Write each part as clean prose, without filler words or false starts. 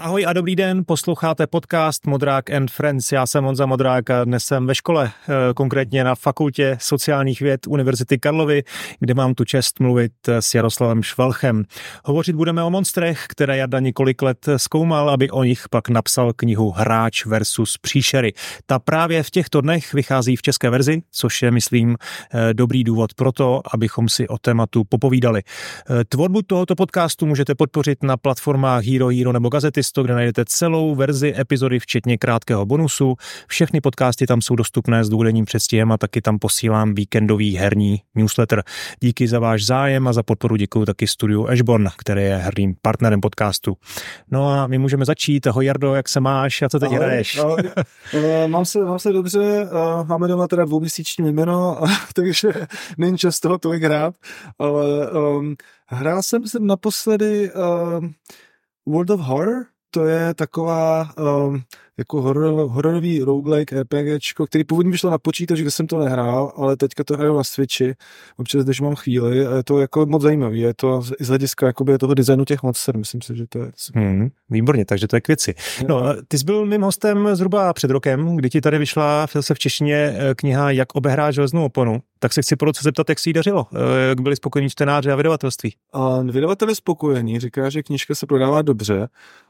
Ahoj a dobrý den, posloucháte podcast Modrák and Friends. Já jsem Honza Modrák a dnes jsem ve škole, konkrétně na Fakultě sociálních věd Univerzity Karlovy, kde mám tu čest mluvit s Jaroslavem Švalchem. Hovořit budeme o monstrech, které Jarda několik let zkoumal, aby o nich pak napsal knihu Hráč versus příšery. Ta právě v těchto dnech vychází v české verzi, což je, myslím, dobrý důvod pro to, abychom si o tématu popovídali. Tvorbu tohoto podcastu můžete podpořit na platformách Hero nebo Gazety, kde najdete celou verzi epizody, včetně krátkého bonusu. Všechny podcasty tam jsou dostupné s důdenním předstihem a taky tam posílám víkendový herní newsletter. Díky za váš zájem a za podporu děkuju taky studiu Ashborn, které je herním partnerem podcastu. No a my můžeme začít. Ahoj Jardo, jak se máš a co teď hraješ? Mám se dobře, máme doma teda dvouměsíční jméno, takže není čas toho tolik hrát, ale hrál jsem naposledy World of Horror. To je taková jako hororový roguelike RPGčko, který původně vyšlo na počítač, kde jsem to nehrál, ale teďka to hraju na Switchi, občas, když mám chvíli, a je to jako moc zajímavý, je to z hlediska jakoby toho designu těch monster, myslím si, že to je... Výborně, takže to je k věci. No, ty jsi byl mým hostem zhruba před rokem, kdy ti tady vyšla zase v češtině kniha Jak obehrát železnou oponu, tak se chci se zeptat, jak se jí dařilo, jak byli spokojení čtenáři a vydavatelství. Vydavatel je spokojený, říká, že knížka se prodává dobře,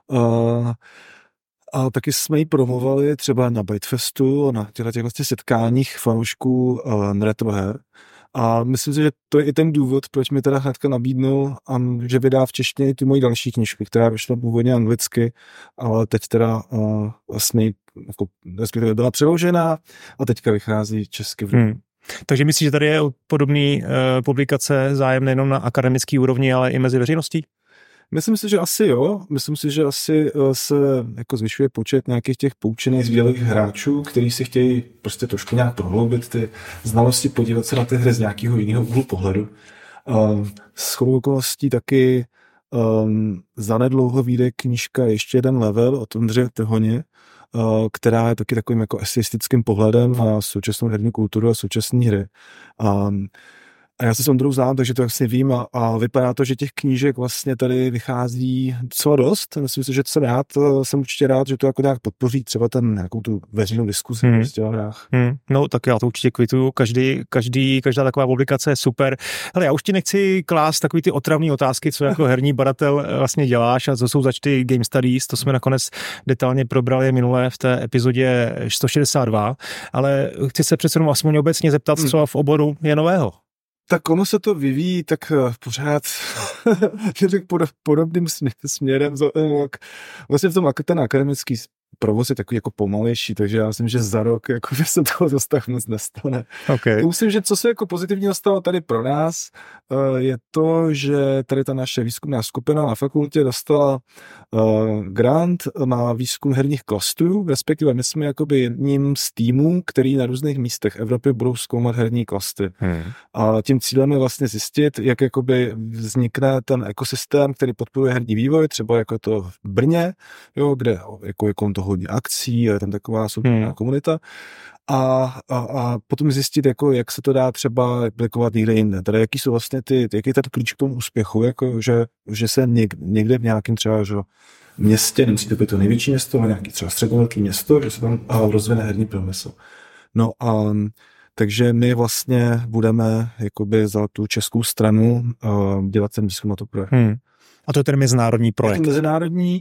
a taky jsme ji promovali třeba na Bytefestu, na těch vlastně setkáních fanoušků retroher. A myslím si, že to je i ten důvod, proč mi teda hnedka nabídnul, že vydá v češtině ty moji další knížky, která vyšla původně anglicky, ale teď teda vlastně jako, respektive byla přeložená a teďka vychází česky. Takže myslíš, že tady je podobný publikace zájem nejenom na akademický úrovni, ale i mezi veřejností? Myslím si, že asi jo. Myslím si, že asi se jako zvyšuje počet nějakých těch poučených zbělých hráčů, kteří si chtějí prostě trošku nějak prohloubit ty znalosti, podívat se na ty hry z nějakého jiného úhlu pohledu. Shodou okolností taky zanedlouho vyjde knížka Ještě jeden level od Ondřeje Trhoně, která je taky takovým jako eseistickým pohledem na současnou herní kulturu a současné hry. A já se s Ondrou znám, takže to vlastně vím a vypadá to, že těch knížek vlastně tady vychází docela dost. Myslím si, že jsem určitě rád, že to jako nějak podpoří třeba nějakou tu veřejnou diskuzi o hrách. No tak já to určitě kvituju, každá taková publikace je super. Hele, já už ti nechci klást takový ty otravné otázky, co jako herní badatel vlastně děláš a co jsou zač ty game studies, to jsme nakonec detailně probrali minule v té epizodě 162, ale chci se přece jenom aspoň obecně zeptat, co v oboru je nového. Tak ono se to vyvíjí tak pořád podobným směrem. Vlastně v tom ten akademický provoz je takový jako pomalejší, takže já myslím, že za rok jako se toho zase tak moc nestane. Okay. Myslím, že co se jako pozitivního stalo tady pro nás, je to, že tady ta naše výzkumná skupina na fakultě dostala grant na výzkum herních klastrů, respektive my jsme jakoby jedním z týmů, který na různých místech Evropy budou zkoumat herní klastry. A tím cílem je vlastně zjistit, jak jakoby vznikne ten ekosystém, který podporuje herní vývoj, třeba jako to v Brně, jo, kde jako je kolem toho hodně akcí, je tam taková soukromá komunita. A potom zjistit, jako, jak se to dá třeba aplikovat někde jinde. Tady jaký jsou vlastně jaký je ten klíč k tomu úspěchu, jako, že se někde v nějakém třeba městě, nemusí to být to největší město, ale nějaký třeba středovelký město, že se tam rozvine herní průmysl. No a takže my vlastně budeme jakoby za tu českou stranu dělat ten výzkum na to projekt. A to je ten mezinárodní projekt. Je to mezinárodní.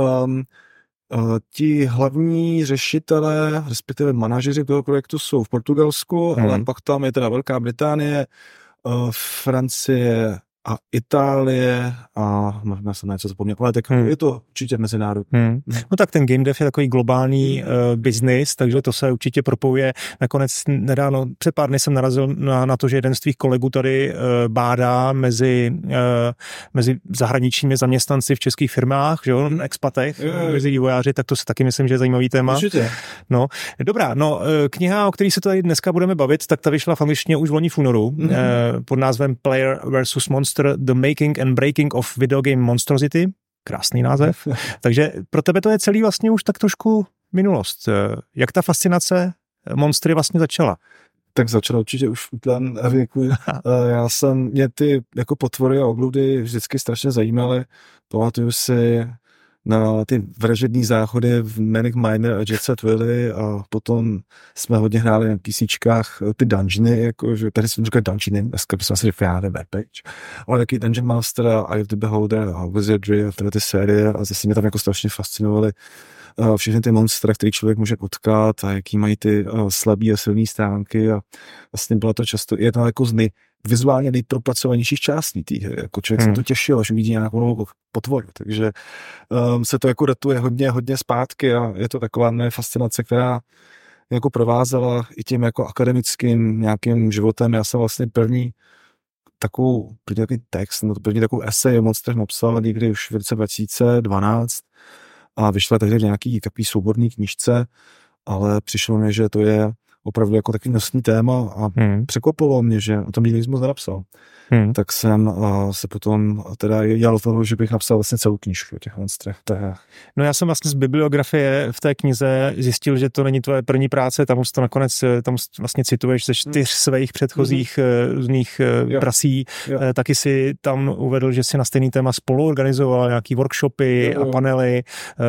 Ti hlavní řešitelé, respektive manažeři toho projektu jsou v Portugalsku, ale pak tam je teda Velká Británie, Francie a Itálie a možná jsem něco zapomněl, ale tak je to určitě mezinárodní. No tak ten game dev je takový globální biznis, takže to se určitě propojuje. Nakonec nedávno, před pár dny jsem narazil na to, že jeden z tvých kolegů tady bádá mezi zahraničními zaměstnanci v českých firmách, že jo, expatech, mezi vývojáři, tak to se taky myslím, že je zajímavý téma. Určitě. No, dobrá, kniha, o který se tady dneska budeme bavit, tak ta vyšla v angličtině už loni v únoru pod názvem Player versus Monster, The Making and Breaking of Video Game Monstrosity. Krásný název. Takže pro tebe to je celý vlastně už tak trošku minulost. Jak ta fascinace monstry vlastně začala? Tak začala určitě už v útlém věku. Mě ty jako potvory a obludy vždycky strašně zajímaly. Pamatuju si na ty vražední záchody v Manic Miner a Jet Set Willy a potom jsme hodně hráli na PCčkách ty dungeony, jakože tady jsem říkal dungeony, dneska bychom si říkali, já nevím, ale taky Dungeon Master a Eye of the Beholder a Wizardry a tyhle ty série a zase mě tam jako strašně fascinovaly všechny ty monstra, který člověk může potkat a jaký mají ty slabý a silný stránky a vlastně bylo to často jedna jako z vizuálně nejpropracovanějších částí té hry. Jako člověk se to těšil, až vidí nějakou novou potvoru, takže se to jako datuje hodně zpátky a je to taková moje fascinace, která jako provázela i tím jako akademickým nějakým životem. Já jsem vlastně první takový text, první takovou esej o monstrech napsal někdy už v roce 2012 a vyšla tehdy v nějaký takový souborný knížce, ale přišlo mi, že to je opravdu jako takový nosný téma a překvapilo mě, že o tom nikdy moc nenapsal. Tak jsem se potom teda dělal toho, že bych napsal vlastně celou knížku o těch monstrech. No já jsem vlastně z bibliografie v té knize zjistil, že to není tvoje první práce, tam už to nakonec, tam vlastně cituješ ze 4 svých předchozích různých prací. Taky si tam uvedl, že si na stejný téma spoluorganizoval nějaký workshopy a panely,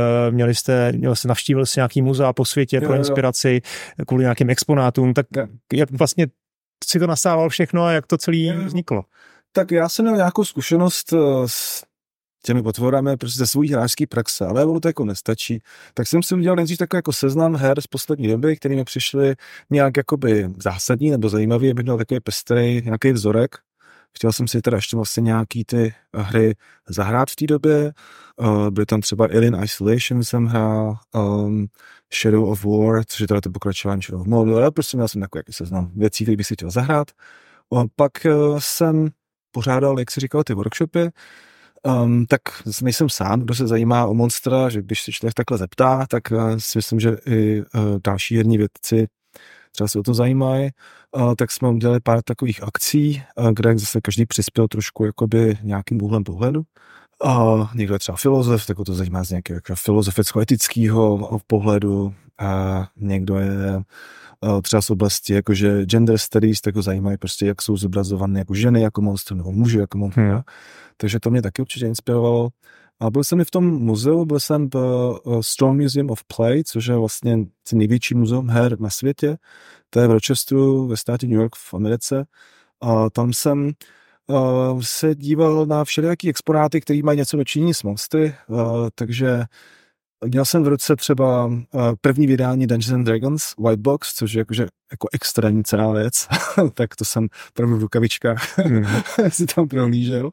navštívil si nějaký muzea po světě pro inspiraci kvůli nějakým exponátům, tak jak vlastně si to nasával všechno a jak to celé vzniklo? Tak já jsem měl nějakou zkušenost s těmi potvorami prostě ze svou hráčské praxe, ale ono to jako nestačí. Tak jsem si udělal nejdřív takový jako seznam her z poslední doby, které mi přišly nějak jakoby zásadní nebo zajímavý, abych měl takový pestrý nějaký vzorek. Chtěl jsem si teda ještě vlastně nějaký ty hry zahrát v té době. Byly tam třeba Alien Isolation jsem hrál, Shadow of War, což je teda to pokračování Shadow of Mordor, ale prostě měl jsem takový seznam věcí, které bych si chtěl zahrát. A pak jsem pořádal, jak si říkal, ty workshopy, tak nejsem sám, kdo se zajímá o monstra, že když se člověk takhle zeptá, tak si myslím, že i další herní vědci třeba se o to zajímají, tak jsme udělali pár takových akcí, kde zase každý přispěl trošku jakoby nějakým úhlem pohledu. Někdo je třeba filozof, tak to zajímá z nějakého filozoficko-etického pohledu, někdo je třeba z oblasti jakože gender studies, tak ho zajímají prostě, jak jsou zobrazované jako ženy, jako monstry, nebo muži, jako monstry. Takže to mě taky určitě inspirovalo. A byl jsem i v tom muzeu, byl jsem v Strong Museum of Play, což je vlastně největší muzeum her na světě. To je v Rochesteru ve státě New York v Americe. A tam jsem se díval na všelijaký exponáty, který mají něco dočinění s monstry, takže měl jsem v ruce třeba první vydání Dungeons and Dragons White Box, což je jako extrémní cená věc, tak to jsem první v rukavičkách si tam prohlížel.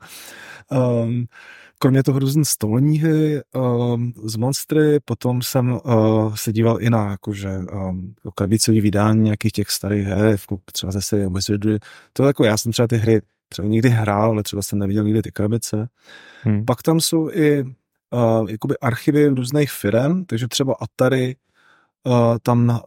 Kromě toho různé stolní hry z monstry, potom jsem se díval i na krabicový vydání nějakých těch starých her, třeba ze série Wizardry. To jako já jsem třeba ty hry třeba někdy hrál, ale třeba jsem neviděl nikdy ty krabice. Pak tam jsou i jakoby archivy různých firem, takže třeba Atari tam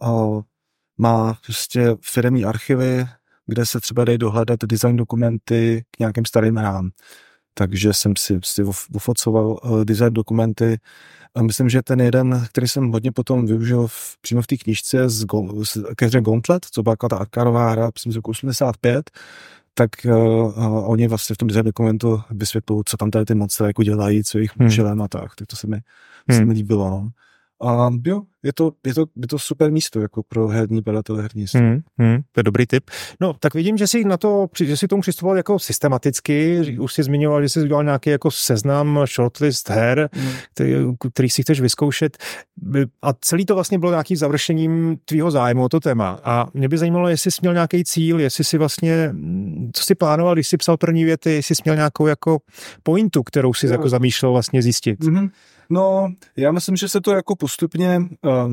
má prostě firemní archivy, kde se třeba dají dohledat design dokumenty k nějakým starým hrám. Takže jsem si ufocoval design dokumenty. A myslím, že ten jeden, který jsem hodně potom využil přímo v té knížce ke hře Gauntlet, co byla ta arkádová hra, myslím, z roku 85, tak oni vlastně v tom design dokumentu vysvětlují, co tam tady ty monstry jako dělají, co jich účelem a tak to se mi líbilo. No. A jo, je to super místo jako pro herní badatele, herní místo. To je dobrý tip. No, tak vidím, že jsi tomu přistupoval jako systematicky, už jsi zmiňoval, že jsi udělal nějaký jako seznam, shortlist her, který si chceš vyzkoušet a celý to vlastně bylo nějakým završením tvýho zájmu o to téma. A mě by zajímalo, jestli jsi měl nějaký cíl, jestli jsi vlastně, co jsi plánoval, když jsi psal první věty, jestli jsi měl nějakou jako pointu, kterou jsi jako zamýšlel vlastně zjistit. No, já myslím, že se to jako postupně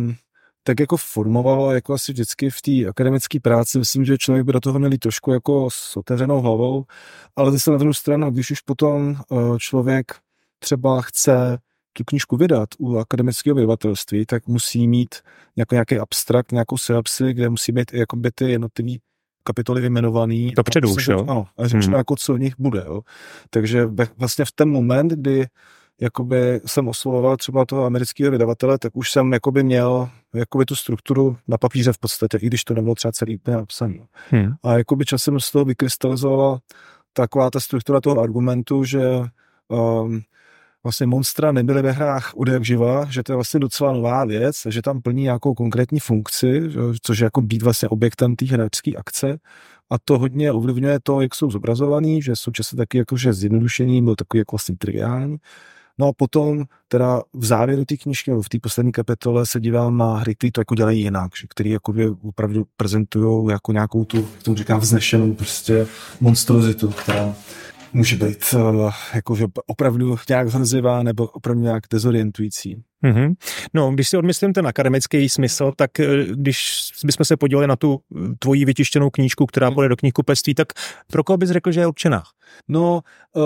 tak jako formovalo, jako asi vždycky v té akademické práci. Myslím, že člověk by do toho měl trošku jako s otevřenou hlavou, ale zase na druhou stranu, když už potom člověk třeba chce tu knížku vydat u akademického vydavatelství, tak musí mít nějaký abstrakt, nějakou synapsi, kde musí být jakoby ty jednotlivý kapitoly vyjmenovaný. Dopředu už, jo? Ano, a řečeno jako co v nich bude, jo. Takže vlastně v ten moment, kdy jakoby jsem oslovoval třeba toho amerického vydavatele, tak už jsem jakoby měl jakoby tu strukturu na papíře v podstatě, i když to nebylo třeba celý úplně napsaný. A jakoby časem z toho vykrystalizovala taková ta struktura toho argumentu, že vlastně monstra nebyly ve hrách odjak živa, že to je vlastně docela nová věc, že tam plní nějakou konkrétní funkci, což je jako být vlastně objektem té hráčské akce. A to hodně ovlivňuje to, jak jsou zobrazovaný, že jsou často taky jakože zjednodušení, byl takový jako vlastně triviální. No a potom teda v závěru té knížky, nebo v té poslední kapitole se dívám na hry, které to jako dělají jinak, že který jako opravdu prezentují jako nějakou tu, jak tomu říkám, vznešenou prostě monstruozitu, která může být jakože opravdu nějak hrozivá nebo opravdu nějak dezorientující. Mm-hmm. No, když si odmyslím ten akademický smysl, tak když bychom se podívali na tu tvoji vytištěnou knížku, která bude do knihkupectví, tak pro koho bys řekl, že je určená? No,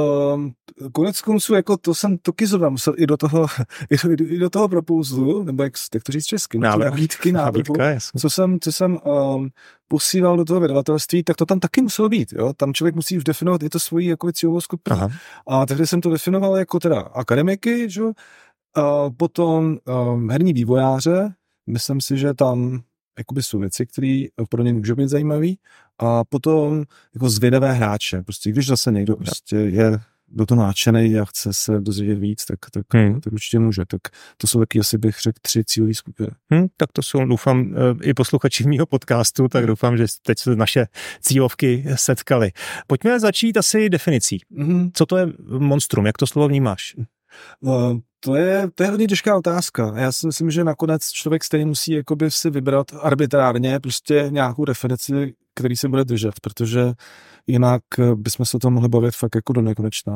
konec konců, jako to jsem taky zrovna musel i do toho propouzu, nebo jak to říct česky? Nabídky, co jsem posílal do toho vydavatelství, tak to tam taky muselo být, jo? Tam člověk musí už definovat i to svoji jako cílovou skupinu. A tehdy jsem to definoval jako teda akademiky, že? A potom herní vývojáře, myslím si, že tam jakoby jsou věci, které pro ně můžou být zajímavé. A potom jako zvědavé hráče. Prostě když zase někdo prostě je do toho nadšenej a chce se dozvědět víc, tak určitě může. Tak to jsou taky asi bych řekl 3 cílové skupiny. Tak to jsou, doufám, i posluchači mýho podcastu, tak doufám, že teď se naše cílovky setkaly. Pojďme začít asi definicí. Co to je monstrum? Jak to slovo vnímáš? To je hodně těžká otázka. Já si myslím, že nakonec člověk stejně musí jakoby si vybrat arbitrárně prostě nějakou definici, který se bude držet, protože jinak bychom se o tom mohli bavit fakt jako do nekonečna.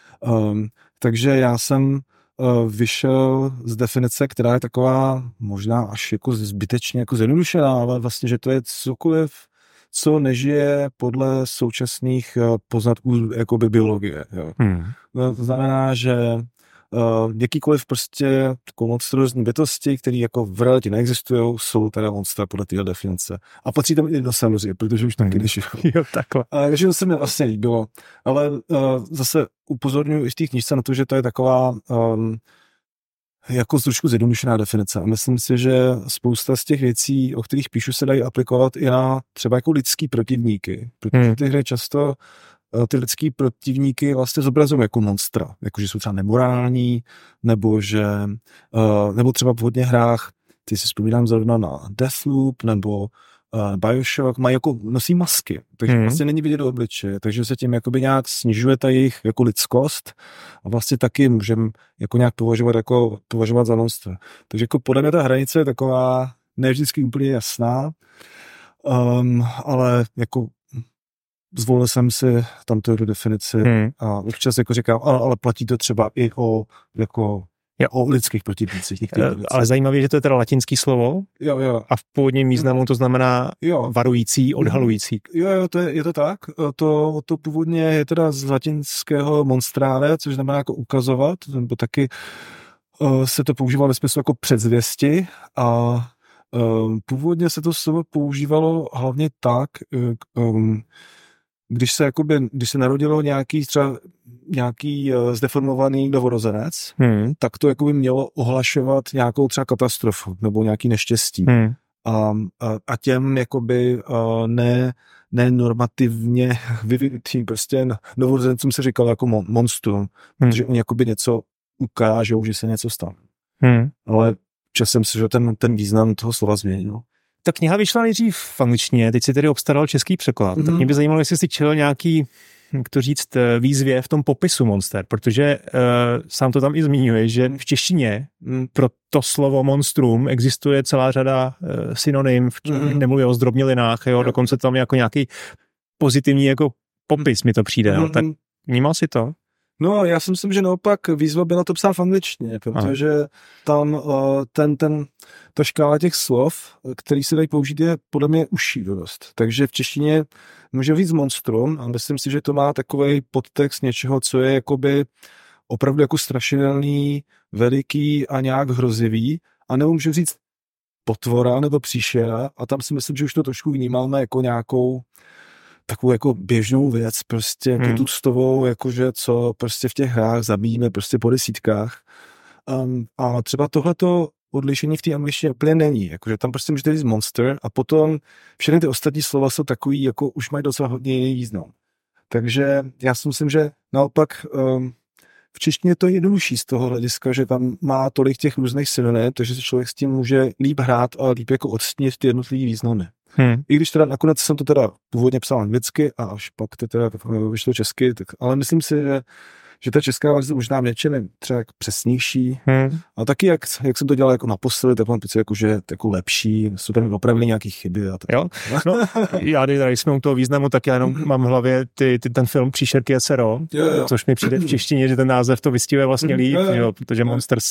Takže já jsem vyšel z definice, která je taková možná až jako zbytečně jako zjednodušená, ale vlastně, že to je cokoliv, co nežije podle současných poznatků jakoby biologie. Jo. To znamená, že jakýkoliv prostě jako monstrózní bytosti, které jako v realitě neexistují, jsou teda monstra podle téhle definice. A patří tam i dinosauři, protože už taky než jo, takhle. Takže to se mi vlastně líbilo. Ale zase upozorňuji i v té knížce na to, že to je taková jako trošku zjednodušená definice. A myslím si, že spousta z těch věcí, o kterých píšu, se dají aplikovat i na třeba jako lidský protivníky. Protože ty hry často ty lidský protivníky vlastně zobrazují jako monstra, jakože jsou třeba nemorální, nebo třeba v hodně hrách, ty si vzpomínám zrovna na Deathloop, nebo Bioshock, nosí masky, takže vlastně není vidět do obličeje, takže se tím jakoby nějak snižuje ta jejich jako lidskost a vlastně taky můžeme jako nějak považovat za monstra. Takže jako podle mě ta hranice je taková ne vždycky úplně jasná, ale jako zvolil jsem si tamto definici a občas jako říkám, ale platí to třeba i o lidských protivnících. Ale zajímavé, že to je teda latinský slovo a v původním významu to znamená varující, odhalující. Jo, je to tak. To původně je teda z latinského monstrare, což znamená jako ukazovat, nebo taky se to používalo ve smyslu jako předzvěsti a původně se to slovo používalo hlavně tak, když se narodilo nějaký zdeformovaný novorozenec, tak to jakoby mělo ohlašovat nějakou třeba katastrofu nebo nějaký neštěstí. A těm jakoby ne normativně vyvinutým prostě novorozencům se říkalo jako monstrum, protože oni jakoby něco ukážou, že se něco stane. Ale časem se, že ten význam toho slova změnil. Ta kniha vyšla nejdřív v angličtině, teď si tedy obstaral český překlad. Tak mě by zajímalo, jestli si čel nějaký, jak to říct, výzvě v tom popisu monster, protože sám to tam i zmiňuje, že v češtině pro to slovo monstrum existuje celá řada synonym, nemluví o zdrobnělinách, jo, dokonce tam je jako nějaký pozitivní jako popis mi to přijde. No, tak vnímal si to? No, já si myslím, že naopak výzva byla to psát v angličtině, protože tam ta škála těch slov, který se dají použít, je podle mě užší dost. Takže v češtině může říct monstrum a myslím si, že to má takovej podtext něčeho, co je jakoby opravdu jako strašidelný, veliký a nějak hrozivý, a nebo můžu říct potvora nebo příšera a tam si myslím, že už to trošku vnímáme jako nějakou takovou jako běžnou věc, prostě jako tuctovou, jakože co prostě v těch hrách zabíjíme prostě po desítkách. A třeba tohleto odlišení v té angličtině úplně není, jakože tam prostě můžete říct monster a potom všechny ty ostatní slova jsou takový, jako už mají docela hodně jiný význam. Takže já si myslím, že naopak v češtině je to jednodušší z toho hlediska, že tam má tolik těch různých synonym, takže se člověk s tím může líp hrát a líp jako odstínit ty jednotlivý významy. I když teda nakonec jsem to teda původně psal anglicky a až pak to teda vyšlo česky, tak, ale myslím si, že ta česká verze možná v něčem třeba jako přesnější. A taky, jak jsem to dělal jako naposledy, tak mám pocit, jako, že je jako lepší, jsou tam opravdu nějaký chyby. A tak. Jo? No, já když jsme u toho významu, tak já jenom mám v hlavě ten film Příšerky SRO, což mi přijde v češtině, že ten název to vystihuje vlastně líp, jo, protože Monsters...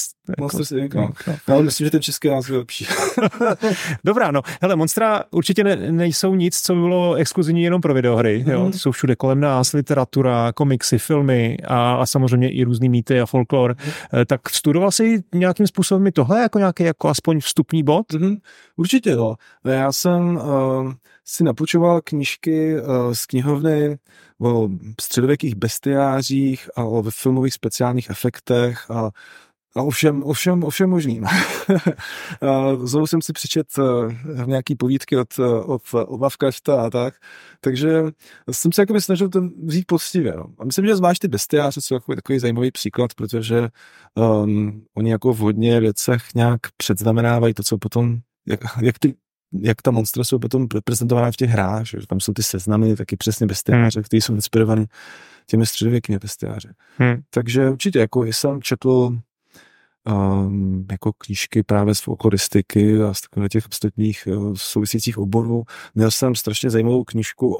Ale myslím, že ten český název je lepší. Dobrá, no. Hele, Monstra určitě nejsou nic, co by bylo exkluzivní jenom pro videohry. Jo? Ty jsou všude kolem nás, literatura, komiksy, filmy a samozřejmě i různý mýty a folklor. Tak studoval jsi nějakým způsobem i tohle jako nějaký jako aspoň vstupní bod? Určitě, jo. Já jsem si napůjčoval knížky z knihovny o středověkých bestiářích a o filmových speciálních efektech a ovšem možným. Znovu jsem si přečet nějaký povídky od Lovecrafta a tak, takže jsem se jakoby snažil to vzít poctivě. No. A myslím, že zvlášť ty bestiáři jsou takový zajímavý příklad, protože oni jako v hodně věcech nějak předznamenávají to, co potom, jak ta monstra jsou potom reprezentovaná v těch hrách, že tam jsou ty seznamy taky přesně bestiáře, které jsou inspirované těmi středověkými bestiáři. Takže určitě jako jsem četl jako knížky právě z folkloristiky a z takových těch ostatních souvisících oborů. Měl jsem strašně zajímavou knížku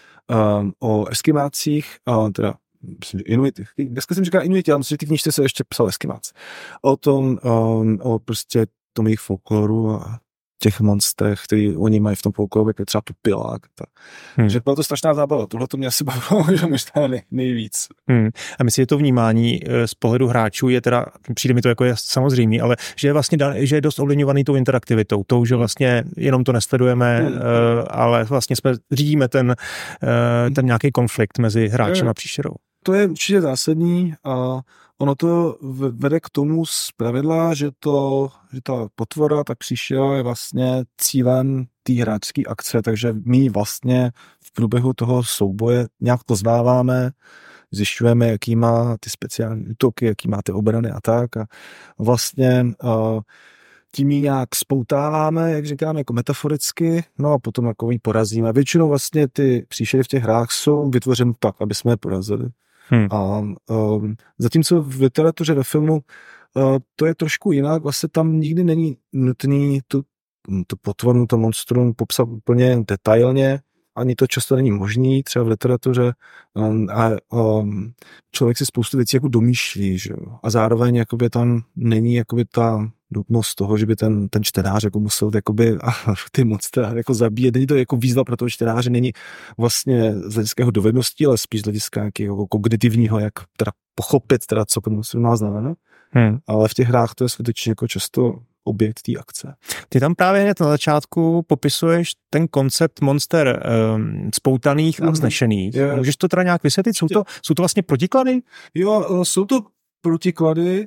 o eskimácích, teda Inuitech. Dneska jsem říkal Inuiti, ale myslím, že ty knížce se ještě psal Eskimáci. O tom, o prostě tom jejich folkloru a těch monstrech, který oni mají v tom folkloru, jako třeba tu pilák. Takže byla to strašná zábava. Tohle to mě asi bavilo, že možná nejvíc. A myslím, že to vnímání z pohledu hráčů je teda, přijde mi to jako je samozřejmý, ale že je vlastně že je dost ovlivňovaný tou interaktivitou, tou, že vlastně jenom to nesledujeme, ale vlastně řídíme ten nějaký konflikt mezi hráčem a příšerou. To je určitě zásadní a ono to vede k tomu zpravidla, že ta potvora, ta příšera je vlastně cílem té hráčské akce, takže my vlastně v průběhu toho souboje nějak poznáváme, zjišťujeme, jaký má ty speciální útoky, jaký má ty obrany a tak a vlastně tím ji nějak spoutáváme, jak říkáme, jako metaforicky, no a potom jako ji porazíme. Většinou vlastně ty příšery v těch hrách jsou vytvořeny tak, aby jsme je porazili. A zatímco v literatuře, ve filmu to je trošku jinak, vlastně tam nikdy není nutný tu potvoru, to monstrum popsat úplně detailně, ani to často není možný, třeba v literatuře a člověk si spoustu věcí jako domýšlí, že jo? A zároveň jakoby tam není jakoby ta nutnost toho, že by ten čtenář jako musel jakoby, ty monstra jako zabíjet. Není to jako výzva pro toho čtenáře, není vlastně z hlediského dovedností, ale spíš z hlediska jako kognitivního, jak teda pochopit, teda, co to monstrum má znamená. Ale v těch hrách to je skutečně jako často objekt té akce. Ty tam právě hned na začátku popisuješ ten koncept monster spoutaných a vznešených. Můžeš to teda nějak vysvětlit? Jsou to vlastně protiklady? Jo, jsou to protiklady.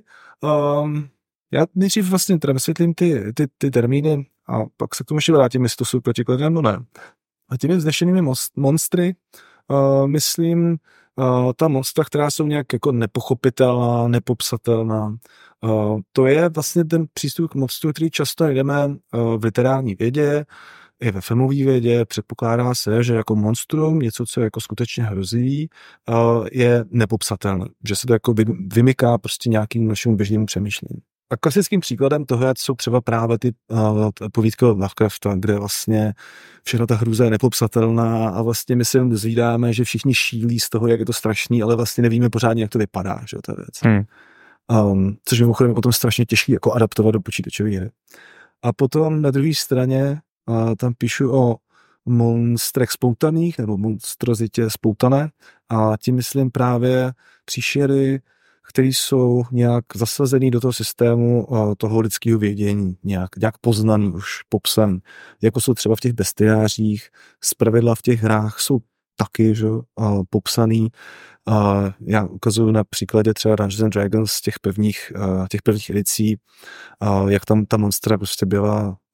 Já nejdřív vlastně teda vysvětlím ty termíny a pak se k tomu ještě vrátím, jestli to jsou protiklady nebo ne. A těmi vznešenými monstry myslím ta monstra, která jsou nějak jako nepochopitelná, nepopsatelná. To je vlastně ten přístup k monstru, který často jdeme v literární vědě, i ve filmové vědě. Předpokládá se, že jako monstrum, něco, co je jako skutečně hrozivý, je nepopsatelné. Že se to jako vymyká prostě nějakým našemu běžnému přemýšlení. A klasickým příkladem toho jsou třeba právě ty povídky od Lovecrafta, kde vlastně všechno ta hrůza je nepopsatelná a vlastně my se jen dozvídáme, že všichni šílí z toho, jak je to strašný, ale vlastně nevíme pořádně, jak to vypadá, že ta věc. Což je mimochodem potom strašně těžké jako adaptovat do počítačové hry. A potom na druhé straně tam píšu o monstrech spoutaných nebo monstrozitě spoutané a tím myslím právě příšery, které jsou nějak zasazený do toho systému toho lidského vědění, nějak poznaný už popsan, jako jsou třeba v těch bestiářích, zpravidla v těch hrách jsou taky, že, popsaný. Já ukazuju na příkladě třeba Dungeons and Dragons z těch prvních edicí, jak tam ta monstra prostě byla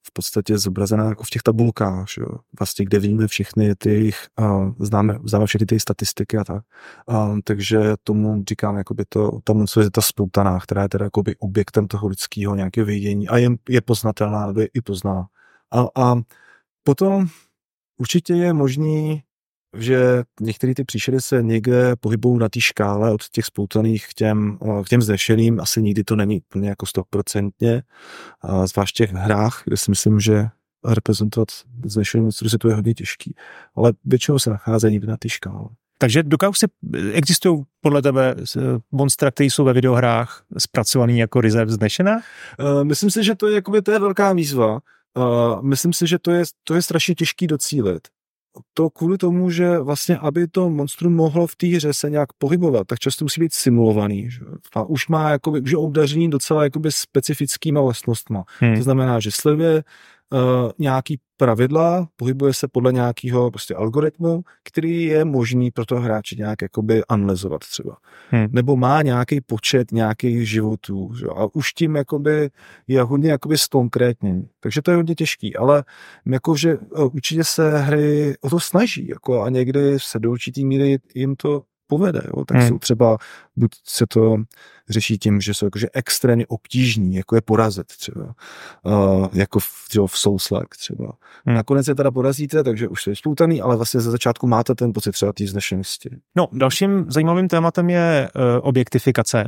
v podstatě zobrazená jako v těch tabulkách, jo? Vlastně, kde víme všechny ty, známe všechny ty statistiky a tak. Takže tomu říkám, jakoby ta monstrozita spoutaná, která je teda jakoby objektem toho lidského nějakého vědění a je poznatelná, nebo je i pozná. A potom určitě je možný, že některé ty příšery se někde pohybují na té škále od těch spoutaných k těm vznešeným. Asi nikdy to není úplně jako 100%. Zvláště v hrách, kde si myslím, že reprezentovat vznešený monstrositu je hodně těžký. Ale většinou se nacházejí někde na té škále. Takže existují podle tebe monstra, které jsou ve videohrách zpracovaný jako ryze vznešená? Myslím si, že to je velká výzva. Myslím si, že to je strašně těžký docílit. To kvůli tomu, že vlastně, aby to monstrum mohlo v té hře se nějak pohybovat, tak často musí být simulovaný. Že? A už má už je obdařený docela specifickýma vlastnostma. To znamená, že sleduje nějaký pravidla, pohybuje se podle nějakého prostě algoritmu, který je možný pro toho hráče nějak analyzovat třeba. Nebo má nějaký počet nějakých životů. Že? A už tím je hodně zkonkrétní. Takže to je hodně těžký, ale že určitě se hry o to snaží a někdy se do určitý míry jim to povede. Jo? Tak jsou třeba, buď se to řeší tím, že jsou extrémně obtížní, jako je porazit třeba. Jako v Souls-like třeba. Nakonec je teda porazíte, takže už je spoutaný, ale vlastně ze začátku máte ten pocit třeba té vznešenosti. No, dalším zajímavým tématem je objektifikace.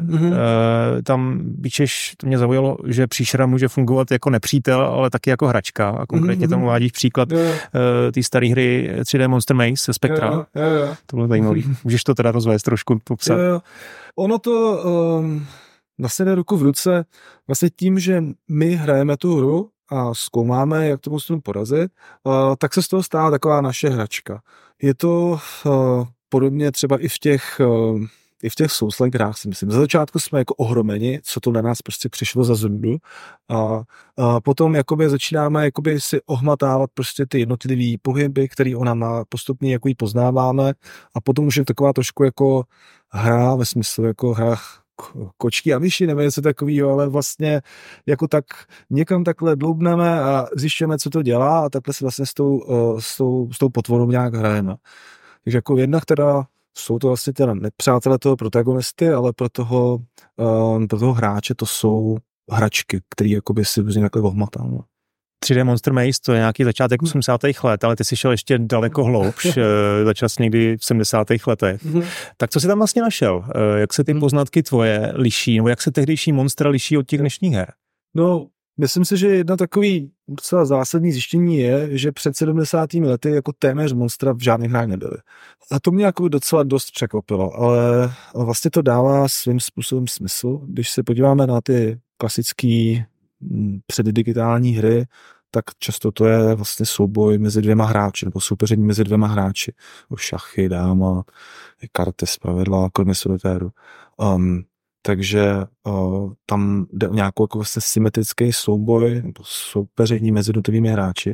Tam píšeš, to mě zaujalo, že příšera může fungovat jako nepřítel, ale taky jako hračka. A konkrétně tam uvádíš příklad té staré hry 3D Monster Maze ze Spectra. To bylo zajímavý. Můžeš to teda rozvést trošku, popsat? Ono to vlastně jde ruku v ruce vlastně tím, že my hrajeme tu hru a zkoumáme, jak to monstrum porazit, tak se z toho stává taková naše hračka. Je to podobně třeba i v těch Souls-like hrách, si myslím. Za začátku jsme jako ohromeni, co to na nás prostě přišlo za zrundu a potom začínáme si ohmatávat prostě ty jednotlivý pohyby, který ona má, postupně ji poznáváme a potom už je taková trošku jako hra ve smyslu jako hra kočky a myši nebo něco takového, ale vlastně jako tak někam takhle dloubneme a zjišťujeme, co to dělá a takhle se vlastně s tou potvorou nějak hrajeme. Takže jako jednak teda jsou to vlastně teda nepřátelé toho protagonisty, ale pro toho hráče to jsou hračky, který si různě takhle ohmatáme. 3D Monster Maze, to je nějaký začátek 80. let, ale ty jsi šel ještě daleko hloubš, začal jsi někdy v 70. letech. Tak co jsi tam vlastně našel? Jak se ty poznatky tvoje liší, nebo jak se tehdejší monstra liší od těch dnešních her? No, myslím si, že jedna takový docela zásadní zjištění je, že před 70. lety jako téměř monstra v žádných hrách nebyly. A to mě docela dost překvapilo, ale vlastně to dává svým způsobem smysl. Když se podíváme na ty klasické předdigitální hry, tak často to je vlastně souboj mezi dvěma hráči, nebo soupeření mezi dvěma hráči. Šachy, dáma, karty z pravidla, kromě solitéru. Takže tam jde o nějakou vlastně symetrický souboj nebo soupeření mezi jednotlivými hráči.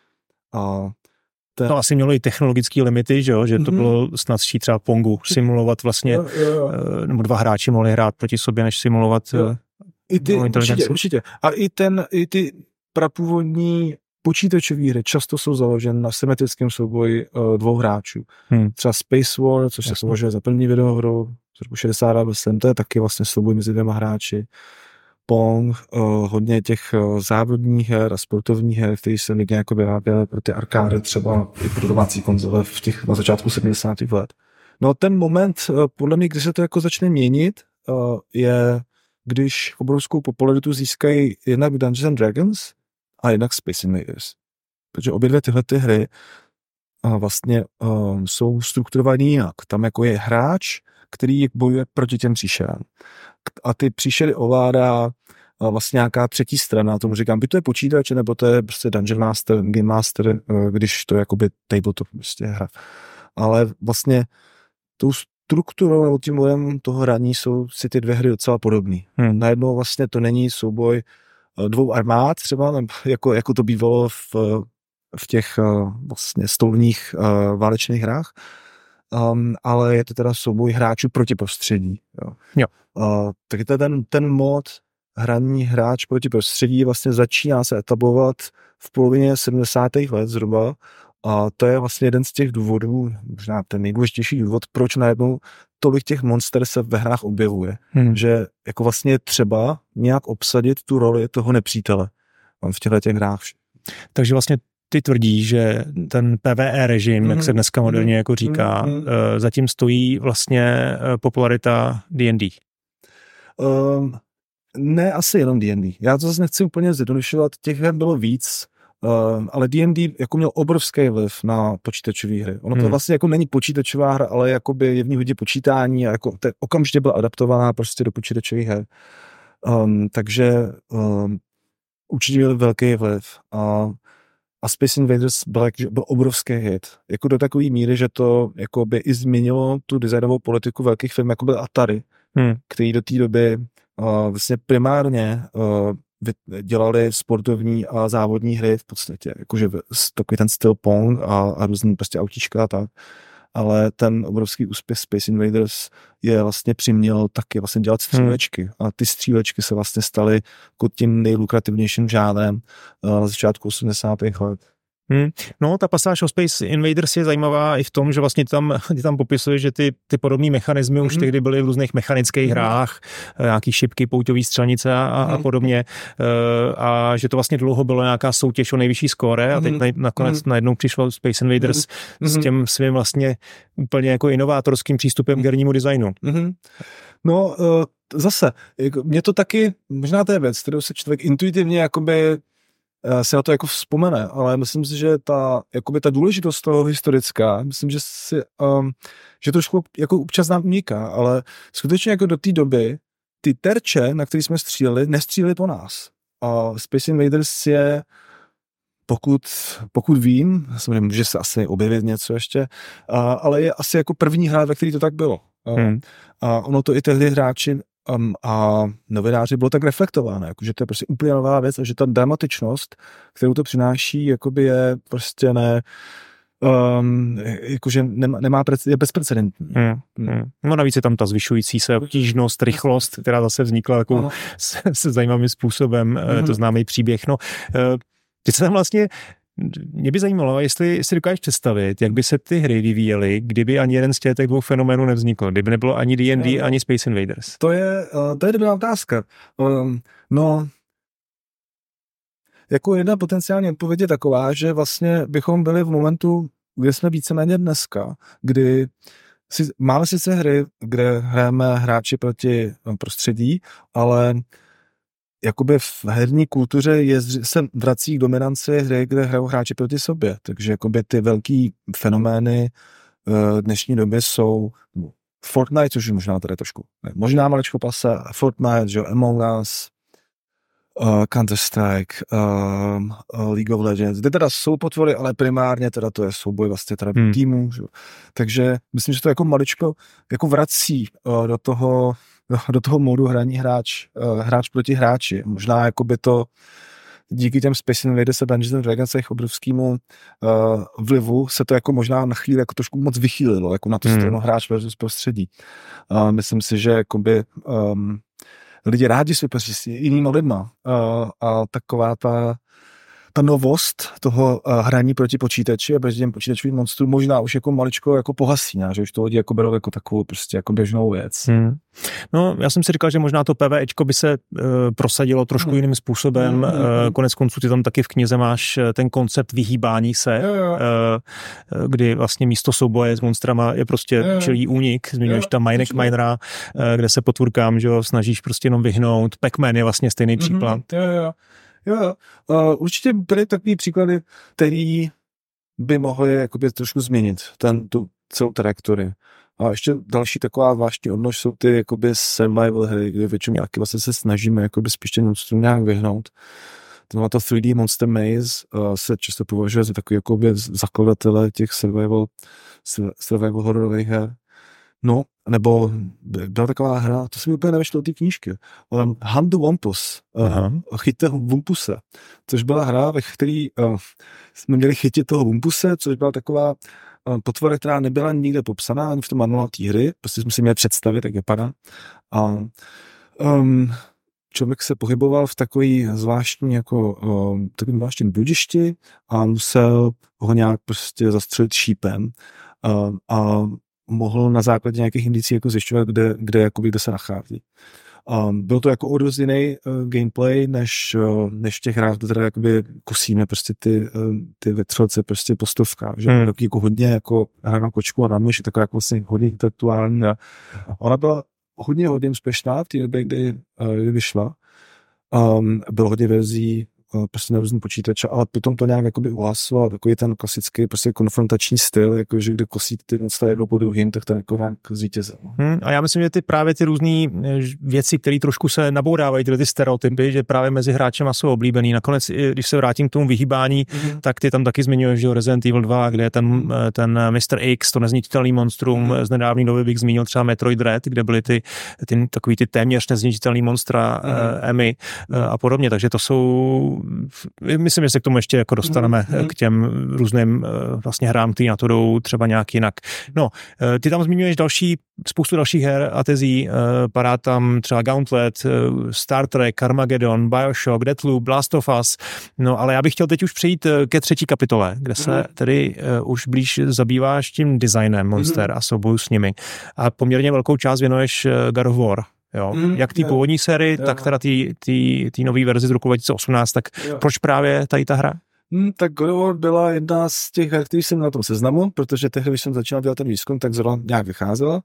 To asi mělo i technologické limity, že to bylo snadší třeba Pongu simulovat vlastně, nebo dva hráči mohli hrát proti sobě, než simulovat určitě. A i ty prapůvodní počítačové hry často jsou založeny na symetrickém souboji dvou hráčů. Třeba Space War, což se považuje za první videohru z roku 60, to je taky vlastně souboj mezi dvěma hráči. Pong, hodně těch závodních her a sportovních her, které se někde jako vyráběly pro ty arkády, třeba i pro domácí konzole na začátku 70. let. No ten moment, podle mě, kdy se to jako začne měnit, je, když obrovskou popularitu získají jednak Dungeons and Dragons a jednak Space Invaders. Protože obě dvě tyhle ty hry vlastně jsou strukturovaný jinak. Tam jako je hráč, který bojuje proti těm příšerám. A ty příšery ovládá vlastně nějaká třetí strana, tomu říkám, by to je počítač, nebo to je prostě Dungeon Master, Game Master, když to je jakoby tabletop prostě hra. Ale vlastně tou strukturou nebo tím modem toho hraní jsou si ty dvě hry docela podobný. Najednou vlastně to není souboj dvou armád třeba, jako to bývalo v těch vlastně stolních válečných hrách, ale je to teda souboj hráčů proti prostředí. Jo. Tak to je ten mod hraní hráč proti prostředí vlastně začíná se etablovat v polovině 70. let zhruba. A to je vlastně jeden z těch důvodů, možná ten nejdůležitější důvod, proč najednou tolik těch monster se ve hrách objevuje. Že jako vlastně třeba nějak obsadit tu roli toho nepřítele v těchto těch hrách. Takže vlastně ty tvrdí, že ten PvE režim, jak se dneska moderně jako říká, zatím stojí vlastně popularita D&D. Ne, asi jenom D&D. Já to zase nechci úplně zjednodušovat, těch her bylo víc, ale D&D jako měl obrovský vliv na počítačové hry. Ono to vlastně jako není počítačová hra, ale jakoby je v ní hodně počítání a jako okamžitě byla adaptovaná prostě do počítačových her. Takže určitě měl velký vliv. A Space Invaders byl obrovský hit. Jako do takové míry, že to jakoby i změnilo tu designovou politiku velkých firm, jako byl Atari, který do té doby vlastně primárně dělali sportovní a závodní hry v podstatě, jakože takový ten styl Pong a různý prostě autíčka a tak. Ale ten obrovský úspěch Space Invaders je vlastně přiměl taky vlastně dělat střílečky. A ty střílečky se vlastně staly jako tím nejlukrativnějším žánrem na začátku 80. let. No, ta pasáž o Space Invaders je zajímavá i v tom, že vlastně ty tam popisuje, že ty podobné mechanismy už tehdy byly v různých mechanických hrách, nějaký šipky, pouťový střelnice a podobně, a že to vlastně dlouho bylo nějaká soutěž o nejvyšší skóre a teď nakonec najednou přišlo Space Invaders s tím svým vlastně úplně jako inovátorským přístupem k hernímu designu. No, zase, mě to taky, možná to je věc, kterou se člověk intuitivně jakoby se na to jako vzpomene, ale myslím si, že ta důležitost toho historická, myslím, že že trošku jako občas nám uniká, ale skutečně jako do té doby ty terče, na který jsme stříleli, nestříleli po nás. A Space Invaders je, pokud vím, samozřejmě může se asi objevit něco ještě, ale je asi jako první hra, ve který to tak bylo. A ono to i tehdy hráči a novináři bylo tak reflektováno, jakože to je prostě úplně nová věc a že ta dramatičnost, kterou to přináší, jakoby je prostě jakože je bezprecedentní. No navíc je tam ta zvyšující se obtížnost, rychlost, která zase vznikla takovou se zajímavým způsobem, to známý příběh. No, teď se tam vlastně mě by zajímalo, jestli si dokážeš představit, jak by se ty hry vyvíjely, kdyby ani jeden z těch dvou fenoménů nevznikl, kdyby nebylo ani D&D, ani Space Invaders. To je dobrá otázka. No, jako jedna potenciální odpověď je taková, že vlastně bychom byli v momentu, kde jsme víceméně dneska, kdy máme sice hry, kde hrajeme hráči proti prostředí, ale jakoby v herní kultuře se vrací k dominanci hry, kde hrajou hráči proti sobě. Takže jakoby ty velký fenomény dnešní doby jsou Fortnite, což je možná tady trošku, možná maličko pase, Fortnite, že Among Us, Counter-Strike, League of Legends. Ty teda jsou potvory, ale primárně teda to je souboj vlastně teda týmů. Že? Takže myslím, že to jako maličko jako vrací do toho módu hraní hráč proti hráči. Možná jako by to díky těm Space Invaders a Dungeons and Dragons jejich obrovskému vlivu se to jako možná na chvíli jako trošku moc vychýlilo, jako na tu stranu hráč versus prostředí. Myslím si, že jakoby lidi rádi jsou prostě s jinýma lidma a taková ta novost toho hraní proti počítači a proti těm počítačovým monstrům možná už jako maličko jako pohasí, že už to lidi jako berou jako takovou prostě jako běžnou věc. No, já jsem si říkal, že možná to PvEčko by se prosadilo trošku jiným způsobem. Konec konců ty tam taky v knize máš ten koncept vyhýbání se, kdy vlastně místo souboje s monstrama je prostě čelý únik. Zmiňuješ tam Minera, kde se potvůrkám, že jo, snažíš prostě jenom vyhnout. Pac-Man je vlastně stejný příklad. Jo. Určitě byly takový příklady, který by mohly jakoby trošku změnit tu celou trajektorii. A ještě další taková zvláštní odnož jsou ty jakoby survival hry, kde většinou nějaký vlastně se snažíme jakoby spíš ten monstrum nějak vyhnout. To 3D Monster Maze se často považuje za takový jakoby zakladatele těch survival hororových her. No, nebo byla taková hra, to jsem mi úplně nevešlo od té knížky, Hunt the Wumpus, chyťte Wumpuse, což byla hra, ve které jsme měli chytit toho Wumpuse, což byla taková potvora, která nebyla nikde popsaná, ani v tom manuálu té hry, prostě jsme si měli představit, jak vypadá. A člověk se pohyboval v takový zvláštní takovým zvláštním bludišti a musel ho nějak prostě zastřelit šípem a mohl na základě nějakých indicí jako zjišťovat, kde se nachází. Byl to jako o dost jiný gameplay, než v těch hrách, kde teda jakoby kusíme prostě ty vetřelce prostě po stovkách, že? Taky jako hodně jako hra na kočku a na myš, taková jako vlastně hodně intelektuální. A ona byla hodně úspěšná v té době, kdy vyšla. Bylo hodně verzí prostě na různý počítače, ale potom to nějak jakoby uhasoval, takový ten klasický prostě konfrontační styl, jakože kde kosí ty monster jedno po druhým, tak ten jako nějak zvítězil. A já myslím, že právě ty různý věci, které trošku se nabourávají, ty stereotypy, že právě mezi hráčema jsou oblíbený. Nakonec, když se vrátím k tomu vyhýbání, tak ty tam taky zmiňuješ, že Resident Evil 2, kde je ten Mr. X, to nezničitelný monstrum, z nedávné doby bych zmínil třeba Metroid Dread, kde byly takový ty téměř nezničitelný monstra Emmy a podobně, takže to jsou, myslím, že se k tomu ještě jako dostaneme k těm různým vlastně hrám, který na to jdou třeba nějak jinak. No, ty tam zmiňuješ spoustu dalších her a tezí, padá tam třeba Gauntlet, Star Trek, Armageddon, Bioshock, Deathloop, Last of Us, no ale já bych chtěl teď už přejít ke 3. kapitole, kde se tedy už blíž zabýváš tím designem monster a souboju s nimi a poměrně velkou část věnuješ God of War. Jo. Jak té původní sérii, tak teda té nové verzi z roku 2018, tak proč právě tady ta hra? Tak God of War byla jedna z těch her, který jsem na tom seznamu, protože tehdy, když jsem začínal dělat ten výzkum, tak zrovna nějak vycházela.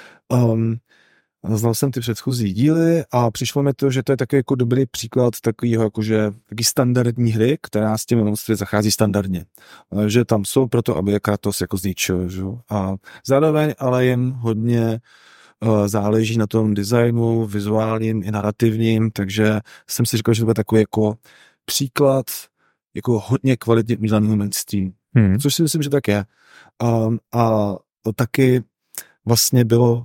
Znal jsem ty předchozí díly a přišlo mi to, že to je takový jako dobrý příklad takového jakože taky standardní hry, která s těmi monstry zachází standardně. Že tam jsou proto, aby je Kratos jako zničil. Že? A zároveň ale jim hodně záleží na tom designu, vizuálním i narrativním, takže jsem si říkal, že to bude takový jako příklad jako hodně kvalitně udělaného mainstream. Což si myslím, že tak je. A to taky vlastně bylo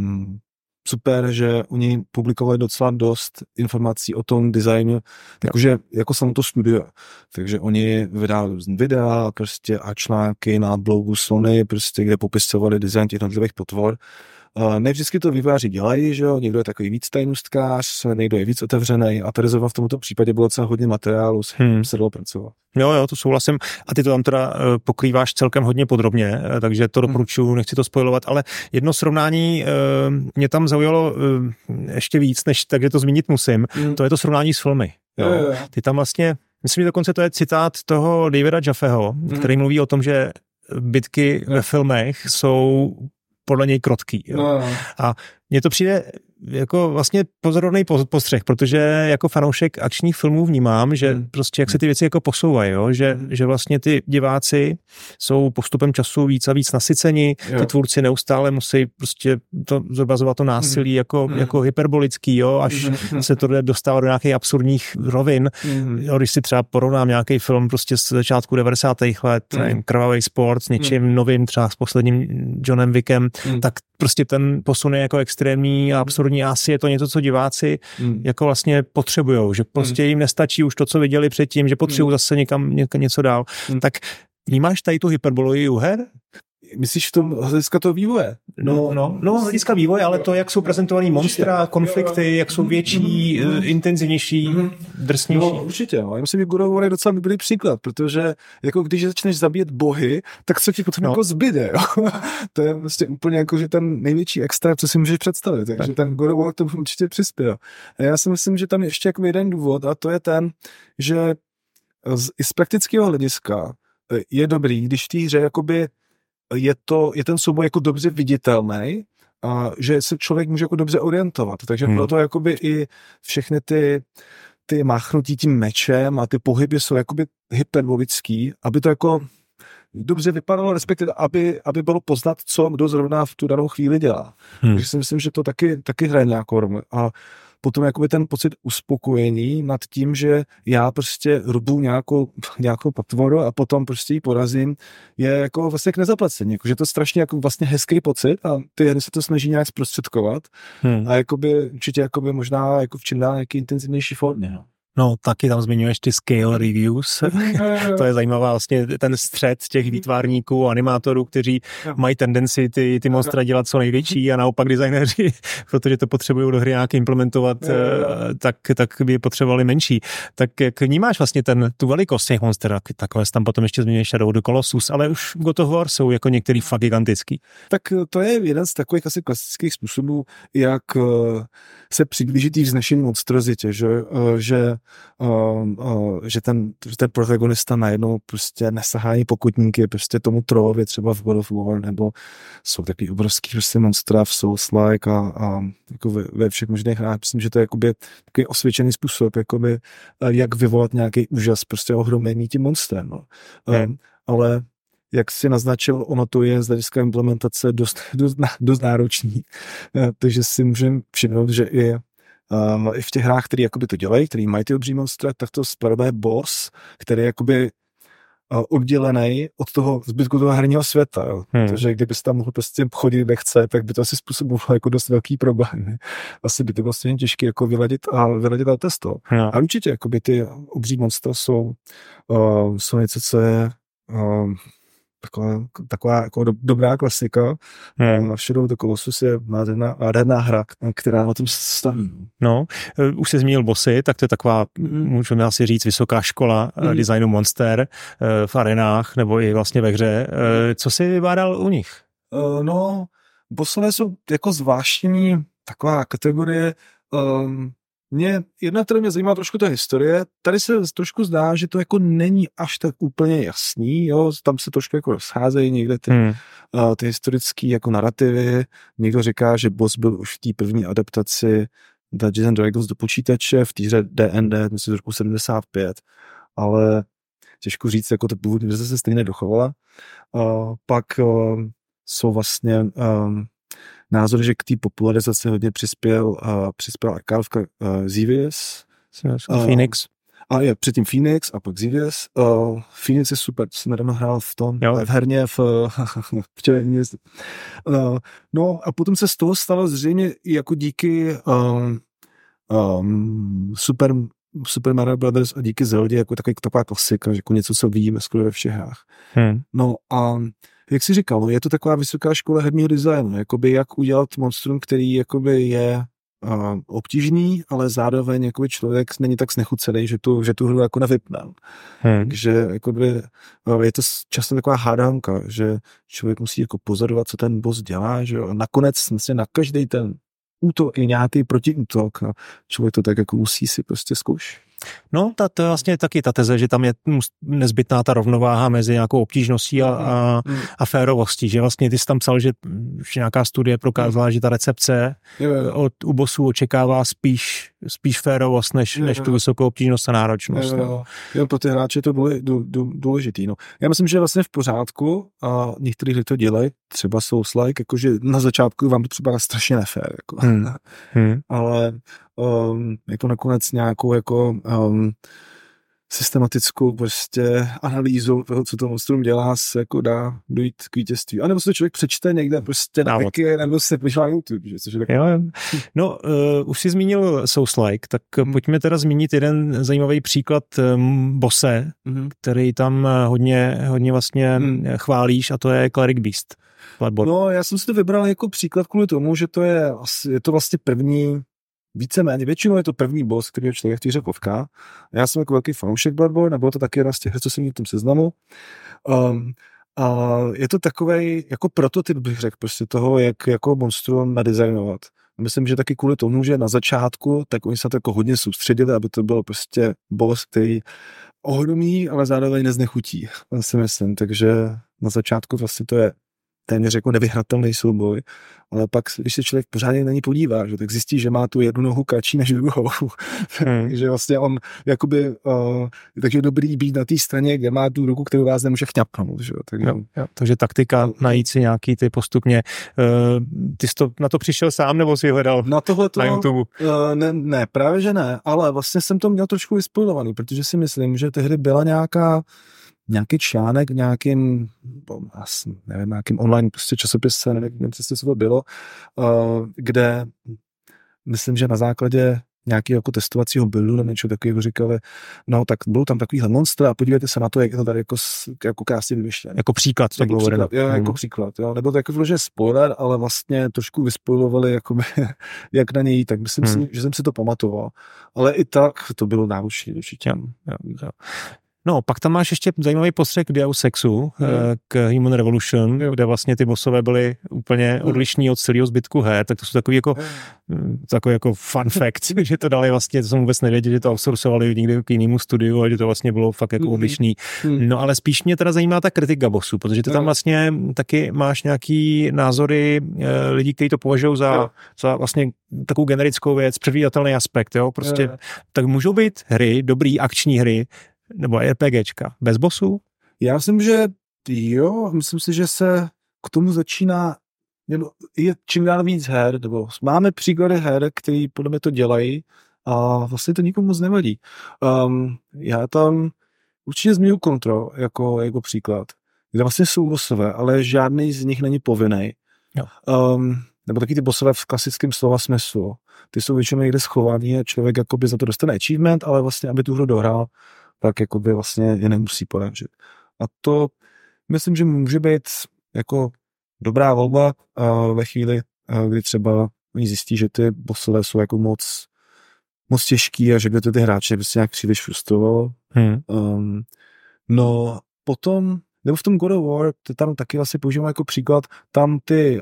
super, že oni publikovali docela dost informací o tom designu, jakože jako samo to studio. Takže oni vydali různý videa prostě a články na blogu Sony, prostě, kde popisovali design těch jednotlivých potvor. Ne vždycky to vývojáři dělají, že jo, někdo je takový víc tajnůstkář, někdo je víc otevřený a tady zrovna v tomto případě bylo docela hodně materiálu, se dalo pracovat. Jo, to souhlasím. A ty to tam teda pokrýváš celkem hodně podrobně, takže to doporučuji, nechci to spojovat, ale jedno srovnání mě tam zaujalo ještě víc, než takže to zmínit musím. To je to srovnání s filmy. Jo. Ty tam vlastně, myslím, že dokonce to je citát toho Davida Jaffeho, který mluví o tom, že bitky ve filmech jsou podle něj krotký. Jo. No. A mně to přijde jako vlastně pozorovný postřeh, protože jako fanoušek akčních filmů vnímám, že prostě jak se ty věci jako posouvají, jo? Že vlastně ty diváci jsou postupem času víc a víc nasyceni, ty tvůrci neustále musí prostě to zobrazovat to násilí jako hyperbolický, jo? Až se to dostává do nějakých absurdních rovin. Jo? Když si třeba porovnám nějaký film prostě z začátku 90. let, nevím, Krvavý sport s něčím novým, třeba s posledním Johnem Wickem, tak prostě ten posun je jako extrémní a absurdní. Asi je to něco, co diváci jako vlastně potřebujou, že prostě jim nestačí už to, co viděli předtím, že potřebují zase někam něco dál. Tak vnímáš tady tu hyperbolii u her? Myslíš v tom hlediska toho vývoje? No, hlediska vývoje, ale to, jak jsou prezentovaný monstra, konflikty, jak jsou větší, intenzivnější, drsnější. No, určitě. Já myslím, že God of War je docela dobrý příklad, protože jako když začneš zabíjet bohy, tak co ti potom jako zbyde. Jo? To je vlastně úplně jako, že ten největší extra, co si můžeš představit. Takže ten God of War to určitě přispěl. A já si myslím, že tam je ještě jako jeden důvod a to je ten, že i z praktického hlediska je dobrý, když v té hře jakoby je ten souboj jako dobře viditelný a že se člověk může jako dobře orientovat. Takže proto jakoby i všechny ty máchnutí tím mečem a ty pohyby jsou jakoby hyperbolický, aby to jako dobře vypadalo, respektive aby bylo poznat, co kdo zrovna v tu danou chvíli dělá. Takže si myslím, že to taky hraje nějakou roli. A potom jakoby ten pocit uspokojení nad tím, že já prostě rubu nějakou potvoru a potom prostě ji porazím, je jako vlastně k nezaplacení. Jako, že to je strašně jako vlastně hezký pocit a ty hry se to snaží nějak zprostředkovat a jakoby určitě jakoby možná jako v čím dál nějaký intenzivnější formě. No, taky tam zmiňuješ ty scale reviews. To je zajímavá vlastně ten střed těch výtvarníků, animátorů, kteří mají tendenci ty monstra dělat co největší a naopak designéři, protože to potřebují do hry nějak implementovat, tak by potřebovali menší. Tak jak vnímáš vlastně tu velikost těch monster, takové tam potom ještě zmiňuješ Shadow of the Colossus, ale už God of War jsou jako některý fakt gigantický. Tak to je jeden z takových asi klasických způsobů, jak se přiblížit té vznešené monstrozitě, že ten protagonista najednou prostě nesahá ani pokutníky prostě tomu trollovi třeba v God of War, nebo jsou takový obrovský prostě monstra v Souls-like a jako ve všech možných hrách. Myslím, že to je jakoby takový osvědčený způsob, jakoby, jak vyvolat nějaký úžas, prostě ohromení tím monstrem. No. Ale jak si naznačil, ono to je z hlediska implementace dost náročný. Takže si můžeme všimnout, že i v těch hrách, které jakoby to dělají, který mají ty obří monstra, tak to spravuje boss, který je jakoby oddělený od toho zbytku toho herního světa. Jo. Protože kdybyste tam mohl prostě chodit nechce, tak by to asi způsobovalo jako dost velký problém. Asi by to bylo stejně těžké jako vyladit a testovat. A určitě jakoby ty obří monstra jsou něco, co je taková jako dobrá klasika. Shadow of the Colossus je nádherná hra, která na tom staví. No, už jsi zmínil bossy, tak to je taková, můžeme asi říct, vysoká škola designu monster v arenách, nebo i vlastně ve hře. Co jsi vybádal u nich? No, bossové jsou jako zvláštní taková kategorie. Mě zajímá trošku ta historie. Tady se trošku zdá, že to jako není až tak úplně jasný, jo? Tam se trošku jako rozcházejí někde ty historické jako narrativy. Někdo říká, že boss byl už v té první adaptaci Dungeons and Dragons do počítače, v té hře D&D, myslím z roku 75, ale těžko říct, jako to původní verze se stejně dochovala. Pak jsou vlastně názor, že k té popularizaci hodně přispěl arkádovka Xevious. Phoenix. A je předtím Phoenix a pak Xevious. Phoenix je super, to jsem nedávno hrál v tom, v herně v Červený. No a potom se z toho stalo zřejmě jako díky Super Mario Brothers a díky Zeldě jako taková klasika, jako něco, co vidíme skoro ve všech hrách. No a jak jsi říkal, je to taková vysoká škola herního designu, jakoby jak udělat monstrum, který jakoby je obtížný, ale zároveň jakoby člověk není tak znechucený, že tu hru jako nevypne. Takže jakoby, je to často taková hádánka, že člověk musí jako pozorovat, co ten boss dělá, že a nakonec vlastně na každý ten útok je nějaký protiútok a člověk to tak jako musí si prostě zkoušet. No, to je vlastně taky ta teze, že tam je nezbytná ta rovnováha mezi nějakou obtížností a férovostí, že vlastně ty jsi tam psal, že nějaká studie prokázala, že ta recepce u bossů očekává spíš férovost, než tu vysokou obtížnost a náročnost. Jo, pro ty hráče je to důležitý. No. Já myslím, že je vlastně v pořádku a některý lidi to dělají, třeba Souls-like, jakože na začátku vám to připadá strašně nefér. Jako. Ale jako nakonec nějakou jako systematickou prostě analýzou toho, co to monstrum dělá, se jako dá dojít k vítězství. A nebo se to člověk přečte někde prostě na wiki, nebo se podívá na YouTube. Že? Což je jo. No, už jsi zmínil Souls-like, tak pojďme teda zmínit jeden zajímavý příklad bosse, který tam hodně vlastně chválíš, a to je Cleric Beast. Bloodborne. No, já jsem si to vybral jako příklad kvůli tomu, že je to vlastně první, víceméně, většinou je to první boss, který člověk v té hře potká. Já jsem jako velký fanoušek Bloodborne, a bylo to taky jedna z těch her, co jsem měl v tom seznamu. A je to takovej, jako prototyp bych řekl, prostě toho, jak jako monstrum nadizajnovat. Myslím, že taky kvůli tomu, že na začátku, tak oni se to jako hodně soustředili, aby to bylo prostě boss, který ohromí, ale zároveň neznechutí, si myslím. Takže na začátku vlastně to je téměř jako nevyhratelný souboj, ale pak, když se člověk pořádně na ní podívá, že, tak zjistí, že má tu jednu nohu kratší než druhou. Takže vlastně on jakoby, takže je dobrý být na té straně, kde má tu ruku, kterou vás nemůže chňapnout. Že? Takže taktika najít si nějaký ty postupně. Ty jsi na to přišel sám, nebo jsi hledal na YouTube? Ne, právě že ne, ale vlastně jsem to měl trošku vyspojovaný, protože si myslím, že tehdy byla nějaký článek, nějakým online prostě časopise, nevím, co to bylo, kde myslím, že na základě nějaký jako testovacího buildu nebo něco takového říkali, no tak budou tam takovýhle monstra a podívejte se na to, jak je to tady jako krásně vymyšlené. Jako příklad to bylo příklad, jako příklad, jo. Nebo to jako vložen spoiler, ale vlastně trošku vyspoilovali jakoby, jak na něj, tak myslím si, že jsem si to pamatoval. Ale i tak to bylo náročné určitě. Jo. No, pak tam máš ještě zajímavý postřeh k Deus Exu, k Human Revolution, kde vlastně ty bossové byly úplně odlišní od celého zbytku her, tak to jsou takový jako fun fact, že to dali vlastně, to jsem vůbec nevěděl, že to outsourcovali někdy k jinému studiu a že to vlastně bylo fakt jako odlišný. No ale spíš mě teda zajímá ta kritika bossů, protože ty tam vlastně taky máš nějaký názory lidí, kteří to považují za vlastně takovou generickou věc, předvídatelný aspekt, jo, prostě tak můžou být hry, dobrý akční hry, nebo RPGčka bez bossů? Já myslím, že jo, myslím si, že se k tomu začíná, nebo je čím dál víc her, nebo máme příklady her, který podle mě to dělají a vlastně to nikomu moc nevadí. Já tam určitě zmíním Control jako příklad, kde vlastně jsou bossové, ale žádný z nich není povinný. Nebo taky ty bossové v klasickém slova smyslu. Ty jsou většinou někde schovaný a člověk jakoby za to dostane achievement, ale vlastně, aby tu hru dohrál, tak jakoby vlastně je nemusí porážet. A to myslím, že může být jako dobrá volba ve chvíli, kdy třeba oni zjistí, že ty bossové jsou jako moc těžký a že by to ty hráče prostě nějak příliš frustrovalo. No potom, nebo v tom God of War, to tam taky vlastně používám jako příklad, tam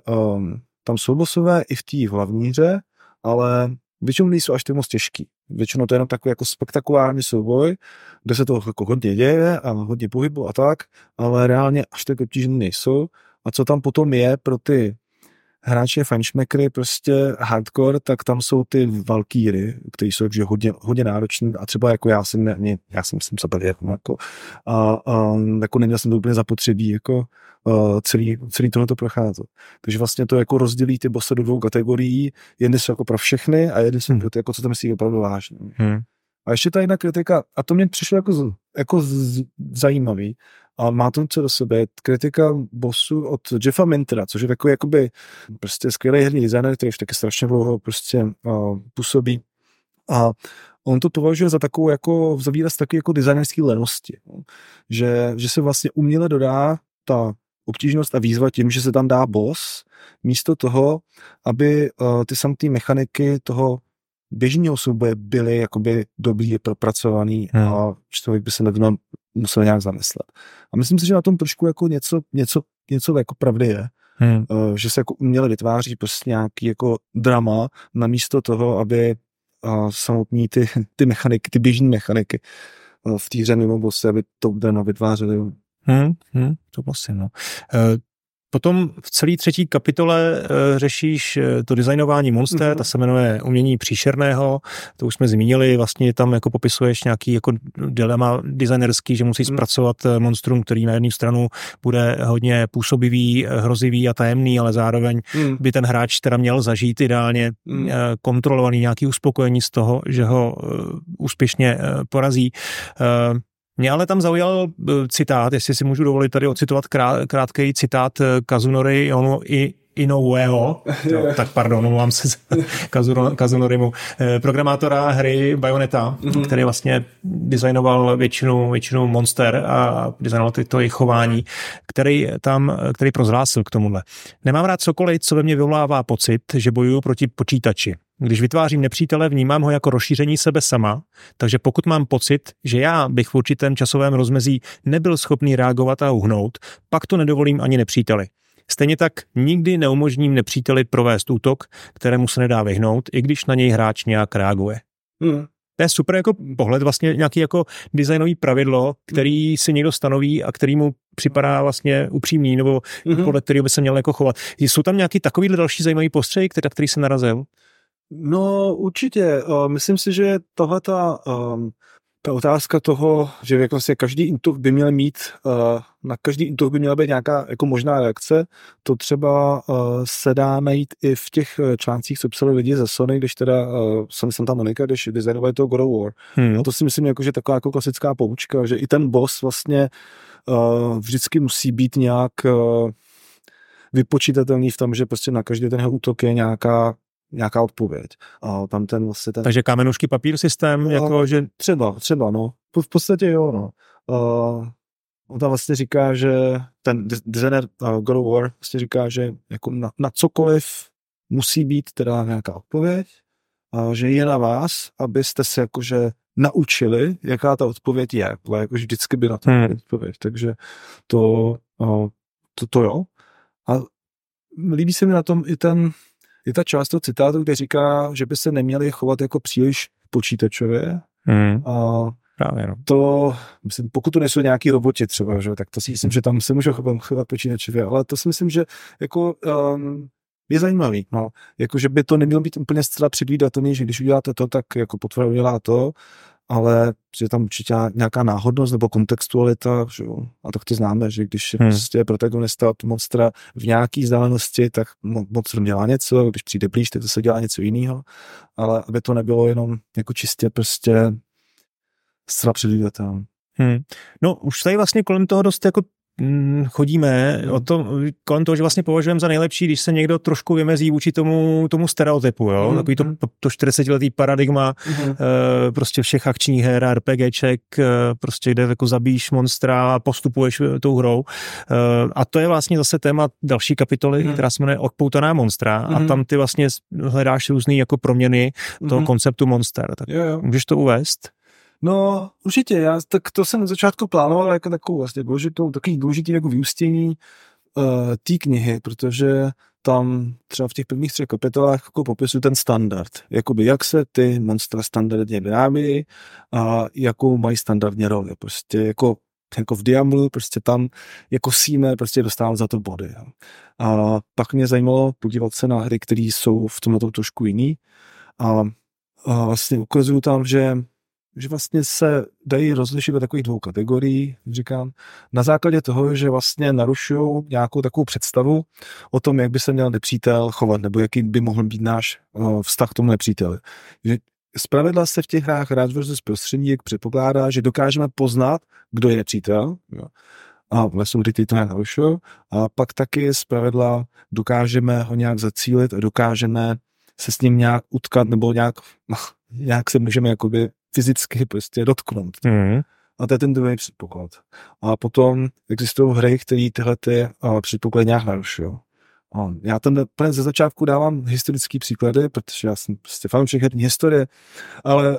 jsou bossové i v té hlavní hře, ale většinou nejsou až ty moc těžký. Většinou to je jenom takový jako spektakulární souboj, kde se to jako hodně děje a hodně pohybu a tak, ale reálně až tak obtížný nejsou. A co tam potom je pro ty hráče fajnšmekry, prostě hardcore, tak tam jsou ty valkýry, které jsou hodně náročné a třeba jako já jsem zabavil jako jako neměl jsem to úplně zapotřebí jako celý tohleto procházet. Takže vlastně to jako rozdělí ty bossy do dvou kategorií, jedny jsou jako pro všechny a jedny jsou jako co to myslí opravdu vážně. A ještě ta jedna kritika, a to mě přišlo jako zajímavý, a má to co do sebe, kritika bossů od Jeffa Mintera, což je takový jakoby prostě skvělý herní designer, který už taky strašně dlouho prostě působí. A on to považuje za takovou jako, za výraz taky jako designerský lenosti. Že se vlastně uměle dodá ta obtížnost a výzva tím, že se tam dá boss, místo toho, aby ty samotné mechaniky toho běžného souboje byly jakoby dobrý, propracovaný a člověk by se nad tím musel nějak zamyslet. A myslím si, že na tom trošku jako něco jako pravdy je. Že se jako uměle vytváří prostě nějaký jako drama namísto toho, aby samotní ty mechaniky, ty běžné mechaniky v té hře mimo bossy, aby to drama vytvářely. To vlastně, no. Potom v celé třetí kapitole řešíš to designování monster, ta se jmenuje Umění příšerného, to už jsme zmínili, vlastně tam jako popisuješ nějaký jako dilema designerský, že musíš zpracovat monstrum, který na jednu stranu bude hodně působivý, hrozivý a tajemný, ale zároveň by ten hráč teda měl zažít ideálně kontrolovaný nějaký uspokojení z toho, že ho úspěšně porazí. Mě ale tam zaujal citát, jestli si můžu dovolit tady ocitovat krátký citát Kazunori Inoueho, tak pardon, omlouvám se Kazunorimu, programátora hry Bayonetta, který vlastně designoval většinu monster a designoval to jejich chování, který prozhlásil k tomuhle. Nemám rád cokoliv, co ve mně vyvolává pocit, že bojuju proti počítači. Když vytvářím nepřítele, vnímám ho jako rozšíření sebe sama, takže pokud mám pocit, že já bych v určitém časovém rozmezí nebyl schopný reagovat a uhnout, pak to nedovolím ani nepříteli. Stejně tak nikdy neumožním nepříteli provést útok, kterému se nedá vyhnout, i když na něj hráč nějak reaguje. To je super jako pohled, vlastně nějaký jako designový pravidlo, který si někdo stanoví a který mu připadá vlastně upřímný, nebo podle kterého by se měl jako chovat. Jsou tam nějaký takovýhle další zajímavý postřeh, který se narazil? No určitě. Myslím si, že tahleta ta otázka toho, že jako se každý útok by měl mít, na každý útok by měla být nějaká jako možná reakce, to třeba se dá najít i v těch článcích, co psali lidi ze Sony, když teda Santa Monica, když designovali toho God of War. A to si myslím, jako, že taková jako klasická poučka, že i ten boss vlastně vždycky musí být nějak vypočítatelný v tom, že prostě na každý ten útok je nějaká nějaká odpověď. A tam ten vlastně ten... Takže kámenušky papír systém, jako že... Třeba, no. V podstatě jo, no. On tam vlastně říká, že ten designer God of War vlastně říká, že jako na cokoliv musí být teda nějaká odpověď, a že je na vás, abyste se jakože naučili, jaká ta odpověď je. Jako vždycky by na to odpověď. Takže to jo. A líbí se mi na tom i ta část toho citátu, kde říká, že by se neměli chovat jako příliš počítačově. A právě, no. To, myslím, pokud to nejsou nějaký roboti třeba, že, tak to si myslím, že tam se můžou chovat počítačově, ale to si myslím, že jako je zajímavý, no. Jako, že by to nemělo být úplně zcela předvídatelný, že když uděláte to, tak jako potvora udělá to, ale je tam určitě nějaká náhodnost nebo kontextualita, že jo? A tak to známe, že když je prostě protagonista od monstra v nějaký vzdálenosti, tak monster dělá něco, když přijde blíž, tak to se dělá něco jiného, ale aby to nebylo jenom jako čistě prostě zcela předvídatelné. No, už tady vlastně kolem toho dost jako chodíme kolem toho, že vlastně považujeme za nejlepší, když se někdo trošku vymezí vůči tomu stereotypu, jo? Takový to 40letý paradigma prostě všech akčních her, RPGček, prostě kde jako zabíjíš monstra a postupuješ tou hrou. A to je vlastně zase téma další kapitoly, která se jmenuje Odpoutaná monstra a tam ty vlastně hledáš různý jako proměny toho konceptu monster. Tak můžeš to uvést? No, určitě, tak to jsem na začátku plánoval jako takovou vlastně takový důležitý jako vyústění té knihy, protože tam třeba v těch prvních 3 kapitolách jako popisuju ten standard, jakoby jak se ty monstra standardně vyrábí a jakou mají standardně roli, prostě jako v Diablu, prostě tam jako síme, prostě dostávám za to body. Jo. A pak mě zajímalo podívat se na hry, které jsou v tomhle trošku jiný a vlastně ukazuju tam, že vlastně se dají rozlišit do takových 2 kategorií, říkám, na základě toho, že vlastně narušují nějakou takovou představu o tom, jak by se měl nepřítel chovat, nebo jaký by mohl být náš vztah k tomu nepříteli. Že zpravidla se v těch hrách hráč versus prostředí, jak předpokládá, že dokážeme poznat, kdo je nepřítel, jo. A vlastně lidi to nějak narušují, a pak taky zpravidla dokážeme ho nějak zacílit a dokážeme se s ním nějak utkat, nebo nějak se můžeme jakoby fyzicky prostě dotknout. A to je ten druhý předpoklad. A potom existují hry, které tyhle předpoklady nějak narušují. Já tam ze začátku dávám historické příklady, protože já jsem prostě fanoušek herní historie, ale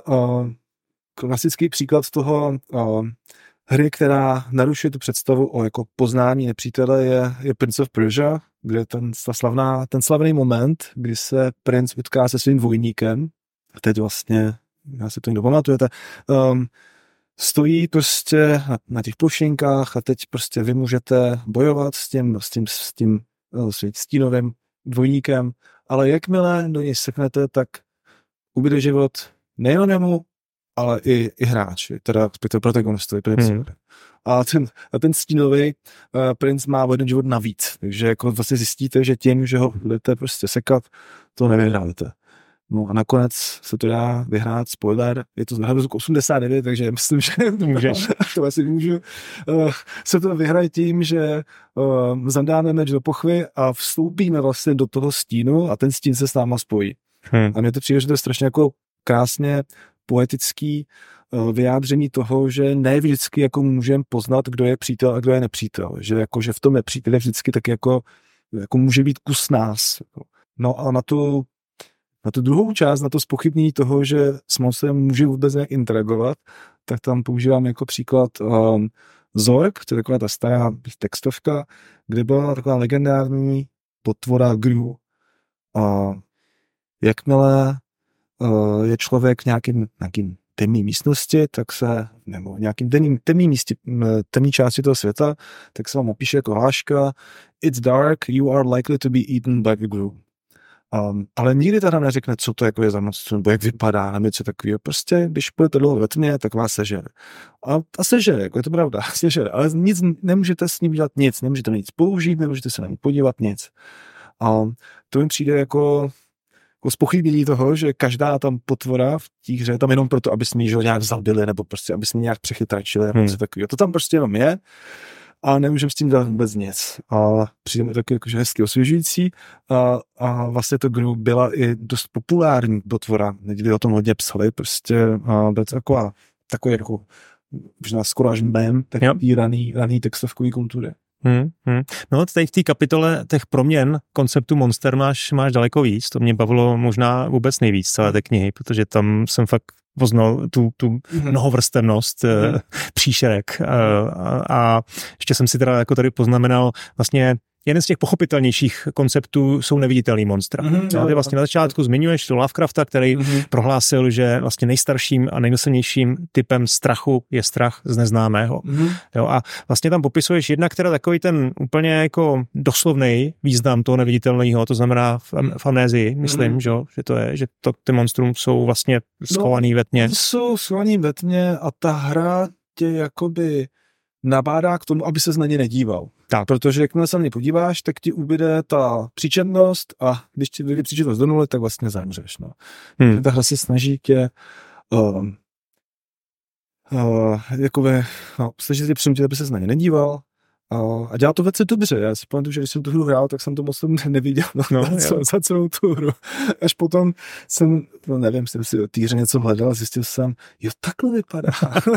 klasický příklad toho hry, která narušuje tu představu o jako poznání nepřítele, je Prince of Persia, kde je ten slavný moment, kdy se princ utká se svým dvojníkem. A teď vlastně, já si to někdo pamatujete, stojí prostě na těch plošinkách a teď prostě vy můžete bojovat s tím stínovým dvojníkem, ale jakmile do něj seknete, tak ubyde život nejen jemu, ale i hráči, teda protagonistovi. A ten stínový princ má jeden život navíc, takže jako vlastně zjistíte, že tím, že ho budete prostě sekat, to nevyhráte. No a nakonec se to dá vyhrát, spoiler, je to z 89, takže myslím, že to asi můžu. Se to vyhraje tím, že zadáme meč do pochvy a vstoupíme vlastně do toho stínu a ten stín se s náma spojí. A mně to přijde, že to je strašně jako krásně poetický vyjádření toho, že ne vždycky jako můžeme poznat, kdo je přítel a kdo je nepřítel. Že v tom nepříteli vždycky tak jako může být kus nás. No a na tu druhou část, na to zpochybnění toho, že s monstrem může vůbec nějak interagovat, tak tam používám jako příklad Zork, to je taková ta stará textovka, kde byla taková legendární potvora Gru. Jakmile je člověk v nějakým temné místnosti, tak se, nebo nějakým temný části toho světa, tak se vám opíše jako hláška It's dark, you are likely to be eaten by the Gru. Ale nikdy teda neřekne, co to jako je za monstrum, nebo jak vypadá, nebo něco takového. Prostě, když budete dlouho ve tmě, tak vás sežere. A sežere, jako je to pravda, sežere. Ale nic, nemůžete s ním dělat nic, nemůžete nic použít, nemůžete se na ní podívat, nic. A to mi přijde jako zpochybnění toho, že každá tam potvora v té hře je tam jenom proto, aby jsme ji nějak zabili, nebo prostě, aby jsme ji nějak přechytračili, nebo něco takového. To tam prostě jenom je. a nemůžeme s tím dělat vůbec nic. A přijde mi taky jakože hezky osvěžující a vlastně to Gnu byla i dost populární potvora. Lidi o tom hodně psali, prostě byla to takový jako možná skoro až mém, takový raný textovkový kultury. No, tady v té kapitole těch proměn konceptu Monster máš daleko víc. To mě bavilo možná vůbec nejvíc celé té knihy, protože tam jsem fakt poznal tu mnohovrstevnost příšerek a ještě jsem si teda jako tady poznamenal vlastně jeden z těch pochopitelnějších konceptů jsou neviditelný monstra. Ty vlastně na začátku zmiňuješ to Lovecrafta, který prohlásil, že vlastně nejstarším a nejsilnějším typem strachu je strach z neznámého. Jo, a vlastně tam popisuješ jednak teda takový ten úplně jako doslovnej význam toho neviditelného, to znamená v amnézii, myslím, že to je, že ty monstrum jsou vlastně schovaný ve tmě. Jsou schovaný ve tmě a ta hra tě jakoby nabádá k tomu, aby ses na ně nedíval. Tak. Protože jakmile se na ně podíváš, tak ti ubyde ta příčetnost a když ti vyjde příčetnost do nuly, tak vlastně zemřeš. No. Ta hra se snaží tě snaží tě přinutit, aby ses na ně nedíval a dělá to velice dobře. Já si pamatuju, že když jsem tu hru hrál, tak jsem to moc neviděl za celou tu hru. Až potom jsem si o té hře něco hledal a zjistil jsem, jo, takhle vypadá.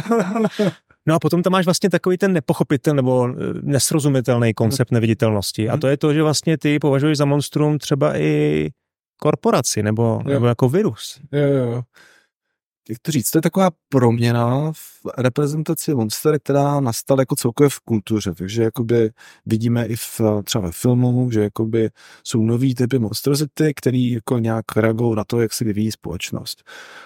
No a potom tam máš vlastně takový ten nepochopitelný nebo nesrozumitelný koncept neviditelnosti. A to je to, že vlastně ty považuješ za monstrum třeba i korporaci nebo jako virus. Jo. Jak to říct, to je taková proměna v reprezentaci monster, která nastala jako celkově v kultuře. Takže jakoby vidíme i třeba ve filmu, že jakoby jsou nový typy monstrozity, který jako nějak reagují na to, jak se vyvíjí společnost.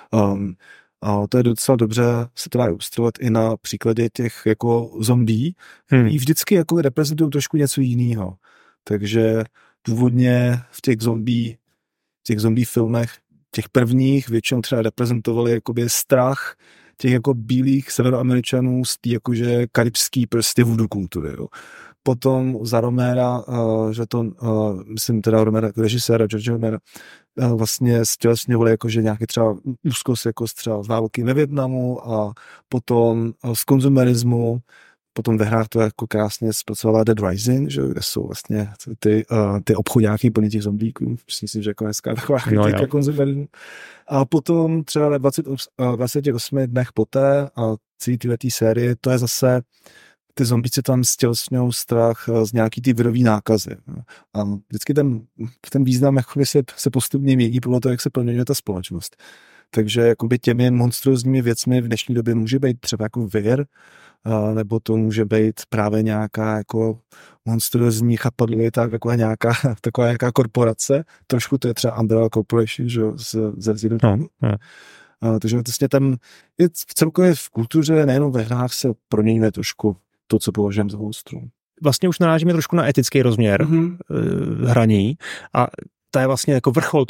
A to je docela dobře se to dá ilustrovat i na příkladě těch jako zombí, který vždycky jako reprezentují trošku něco jiného. Takže původně v těch zombie filmech, těch prvních většinou třeba reprezentovali jakoby strach těch jako bílých severoameričanů z té jakože karibský prostě voodoo kultury. Jo. Potom za Romera, že to, myslím teda Romera, režiséra George Romera, vlastně stělesňovali jakože nějaký třeba úzkost jako třeba z války ve Vietnamu a potom z konzumerismu, potom ve hrách to jako krásně zpracovala Dead Rising, že, kde jsou vlastně ty obchodáky plně těch zombíků, myslím, že jako dneska taková kritika konzumerismu. A potom třeba ve 28 dnech poté a celý tyhletý série, to je zase ty zombíci tam stělesňují strach z nějaký ty virový nákazy. A vždycky ten význam jakoby se postupně mění podle toho, jak se proměňuje ta společnost. Takže jakoby těmi monstrózními věcmi v dnešní době může být třeba jako vir, nebo to může být právě nějaká jako monstrózní chapadlivita, taková nějaká korporace. Trošku to je třeba Umbrella Corporation, že ze Resident. Takže vlastně tam v celkově v kultuře, nejenom ve hrách se proměňuje trošku to, co považujeme za monstrum. Vlastně už narážíme trošku na etický rozměr hraní a to je vlastně jako vrchol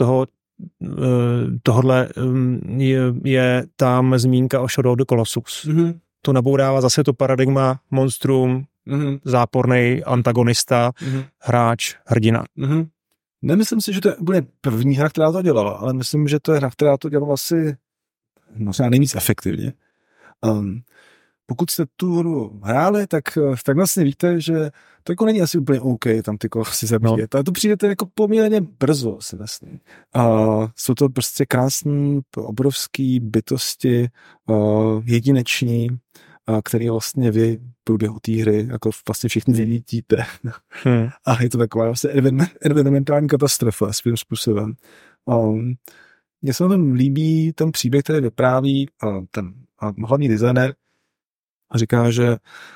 tohodle je tam zmínka o Shadow of the Colossus. To nabourává zase to paradigma monstrum, záporný antagonista, hráč, hrdina. Nemyslím si, že to je úplně první hra, která to dělala, ale myslím, že to je hra, která to dělala asi nejvíc efektivně. Pokud jste tu hru hráli, tak vlastně víte, že to jako není asi úplně OK tam ty kolosy zabíjet. Ale to přijdete jako poměrně brzo asi vlastně. Jsou to prostě krásný, obrovský bytosti, jedineční, který vlastně vy průběhu té hry jako vlastně všichni vidíte. A je to taková vlastně environmentální katastrofa svým způsobem. Mně se tam líbí ten příběh, který vypráví ten hlavní designer, a říká, že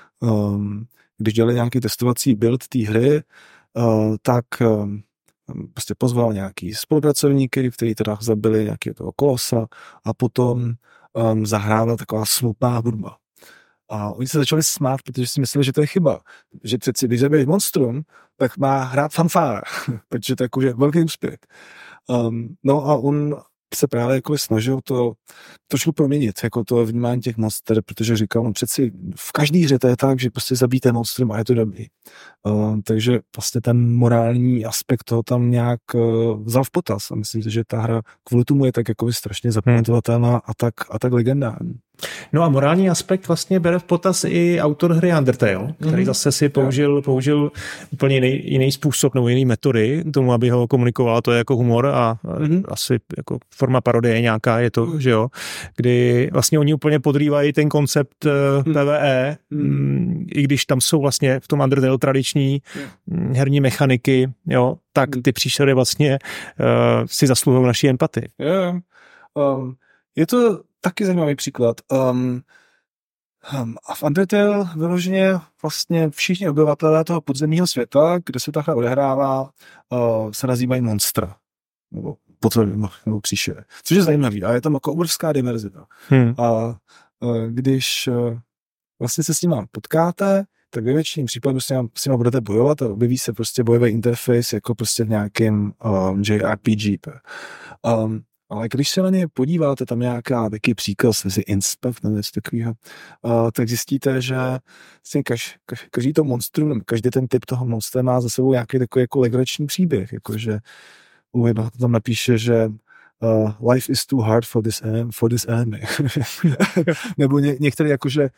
když dělali nějaký testovací build té hry, tak prostě pozval nějaký spolupracovníky, kteří teda zabili nějakého toho kolosa a potom zahrála taková smutná hudba. A oni se začali smát, protože si mysleli, že to je chyba. Že přeci, když zabiješ monstrum, tak má hrát fanfára, protože to je jakože velký úspěch. No a on se právě jako snažil to trošku proměnit, jako to vnímání těch monster, protože říkal, no přeci v každý hře to je tak, že prostě zabijete monstrum a je to dobrý. Takže vlastně ten morální aspekt toho tam nějak vzal v potaz a myslím si, že ta hra kvůli tomu je tak jako strašně zapamatovatelná a tak legendární. No a morální aspekt vlastně bere v potaz i autor hry Undertale, který zase si použil úplně jiný způsob nebo jiný metody k tomu, aby ho komunikoval. To je jako humor a asi jako forma parodie nějaká je to, že jo, kdy vlastně oni úplně podrývají ten koncept PvE, i když tam jsou vlastně v tom Undertale tradiční herní mechaniky, jo, tak ty příšery vlastně si zasluhují naší empatii. Je to taky zajímavý příklad. A v Undertale vyloženě vlastně všichni obyvatelé toho podzemního světa, kde se ta hra odehrává, se nazývají monstra. Nebo příšery. Což je zajímavý. A je tam jako obrovská diverzita. A když vlastně se s ním potkáte, tak ve většině případů s ním budete bojovat a objeví se prostě bojový interface jako prostě v nějakém JRPG. Ale když se na ně podíváte, tam nějaká taky příkaz mezi Inspect nebo něco takového, tak zjistíte, že každý to monstrum, každý ten typ toho monstra má za sebou nějaký takový jako legrační příběh, jakože u jednoho tam napíše, že life is too hard for this enemy. Nebo některý jakože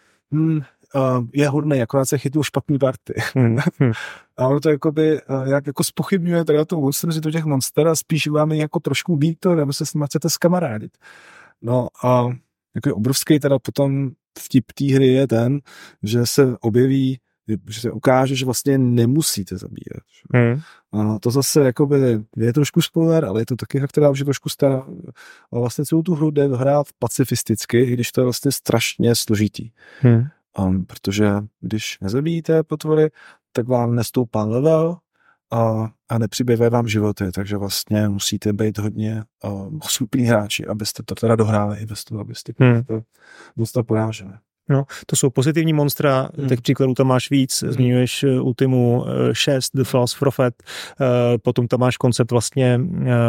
je hodnej, akorát se chytl špatný party. A ono to jakoby, jak jako zpochybňuje teda tu monstru těch monster a spíš vám je jako trošku líto, nebo se s nimi chcete zkamarádit. No a jako obrovský teda potom vtip té hry je ten, že se objeví, že se ukáže, že vlastně nemusíte zabíjet. A to zase jakoby je trošku spoiler, ale je to taky hra, která už je trošku stará. A vlastně celou tu hru jde hrát pacifisticky, i když to je vlastně strašně složitý. Protože když nezabíjíte potvory, tak vám nestoupá level a nepřibývají vám životy, takže vlastně musíte být hodně schopní hráči, abyste to teda dohráli i bez toho, abyste to poráželi. No, to jsou pozitivní monstra, těch příkladů tam máš víc, zmiňuješ Ultimu 6, The False Prophet, potom tam máš koncept vlastně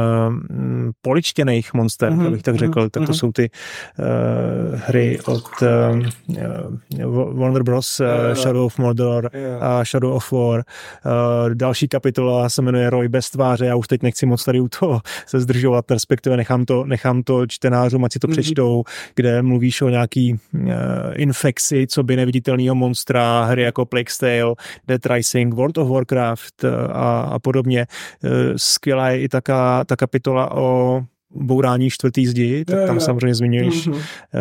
poličtěných monster, abych tak řekl, tak to jsou ty hry od Warner Bros. Shadow of Mordor a Shadow of War. Další kapitola se jmenuje Roy bez tváře, já už teď nechci moc tady u toho se zdržovat, respektive nechám to čtenářům, ať si to přečtou, kde mluvíš o nějaký infekci, co by neviditelného monstra, hry jako Plague's Tale, Dead Rising, World of Warcraft a podobně. Skvělá je i ta kapitola o bourání čtvrtý zdi, tak tam samozřejmě zmiňuješ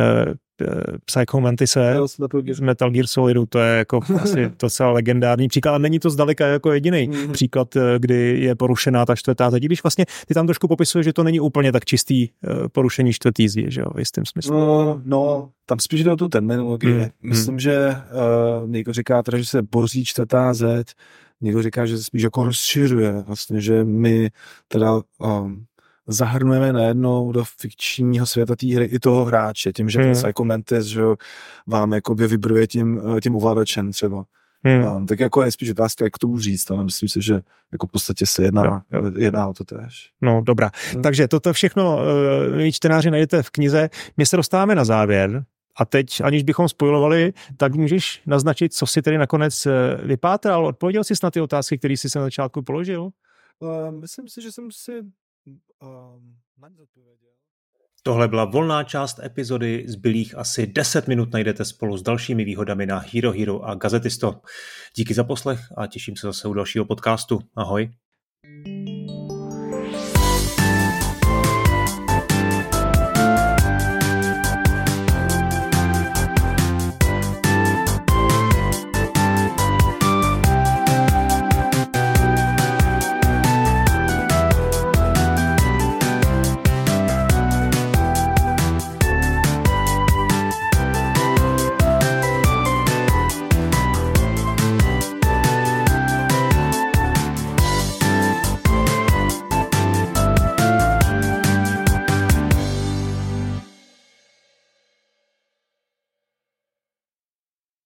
Psycho Mantise z Metal Gear Solidu, to je jako asi docela legendární příklad, ale není to zdaleka jako jediný příklad, kdy je porušená ta čtvrtá zeď, když vlastně ty tam trošku popisuješ, že to není úplně tak čistý porušení čtvrtý zdi, že jo, v jistém smyslu. No, tam spíš jde o tu terminologii. Myslím, že někdo říká teda, že se boří čtvrtá zeď, někdo říká, že se spíš jako rozšiřuje, vlastně, že my teda zahrnujeme najednou do fikčního světa té hry i toho hráče, tím, že Psycho Mantis, že vám jakoby vybruje tím ovladačem třeba. Tak jako je spíš otázka, jak to tomu říct, ale myslím si, že jako v podstatě se jedná o to též. No, dobrá. Takže toto všechno čtenáři najdete v knize. My se dostáváme na závěr a teď, aniž bychom spoilovali, tak můžeš naznačit, co si tedy nakonec vypátral. Odpověděl jsi na ty otázky, které jsi se na začátku položil? Myslím si, že jsem si Tohle byla volná část epizody, zbylých asi 10 minut najdete spolu s dalšími výhodami na Hero Hero a Gazetisto. Díky za poslech a těším se zase u dalšího podcastu. Ahoj.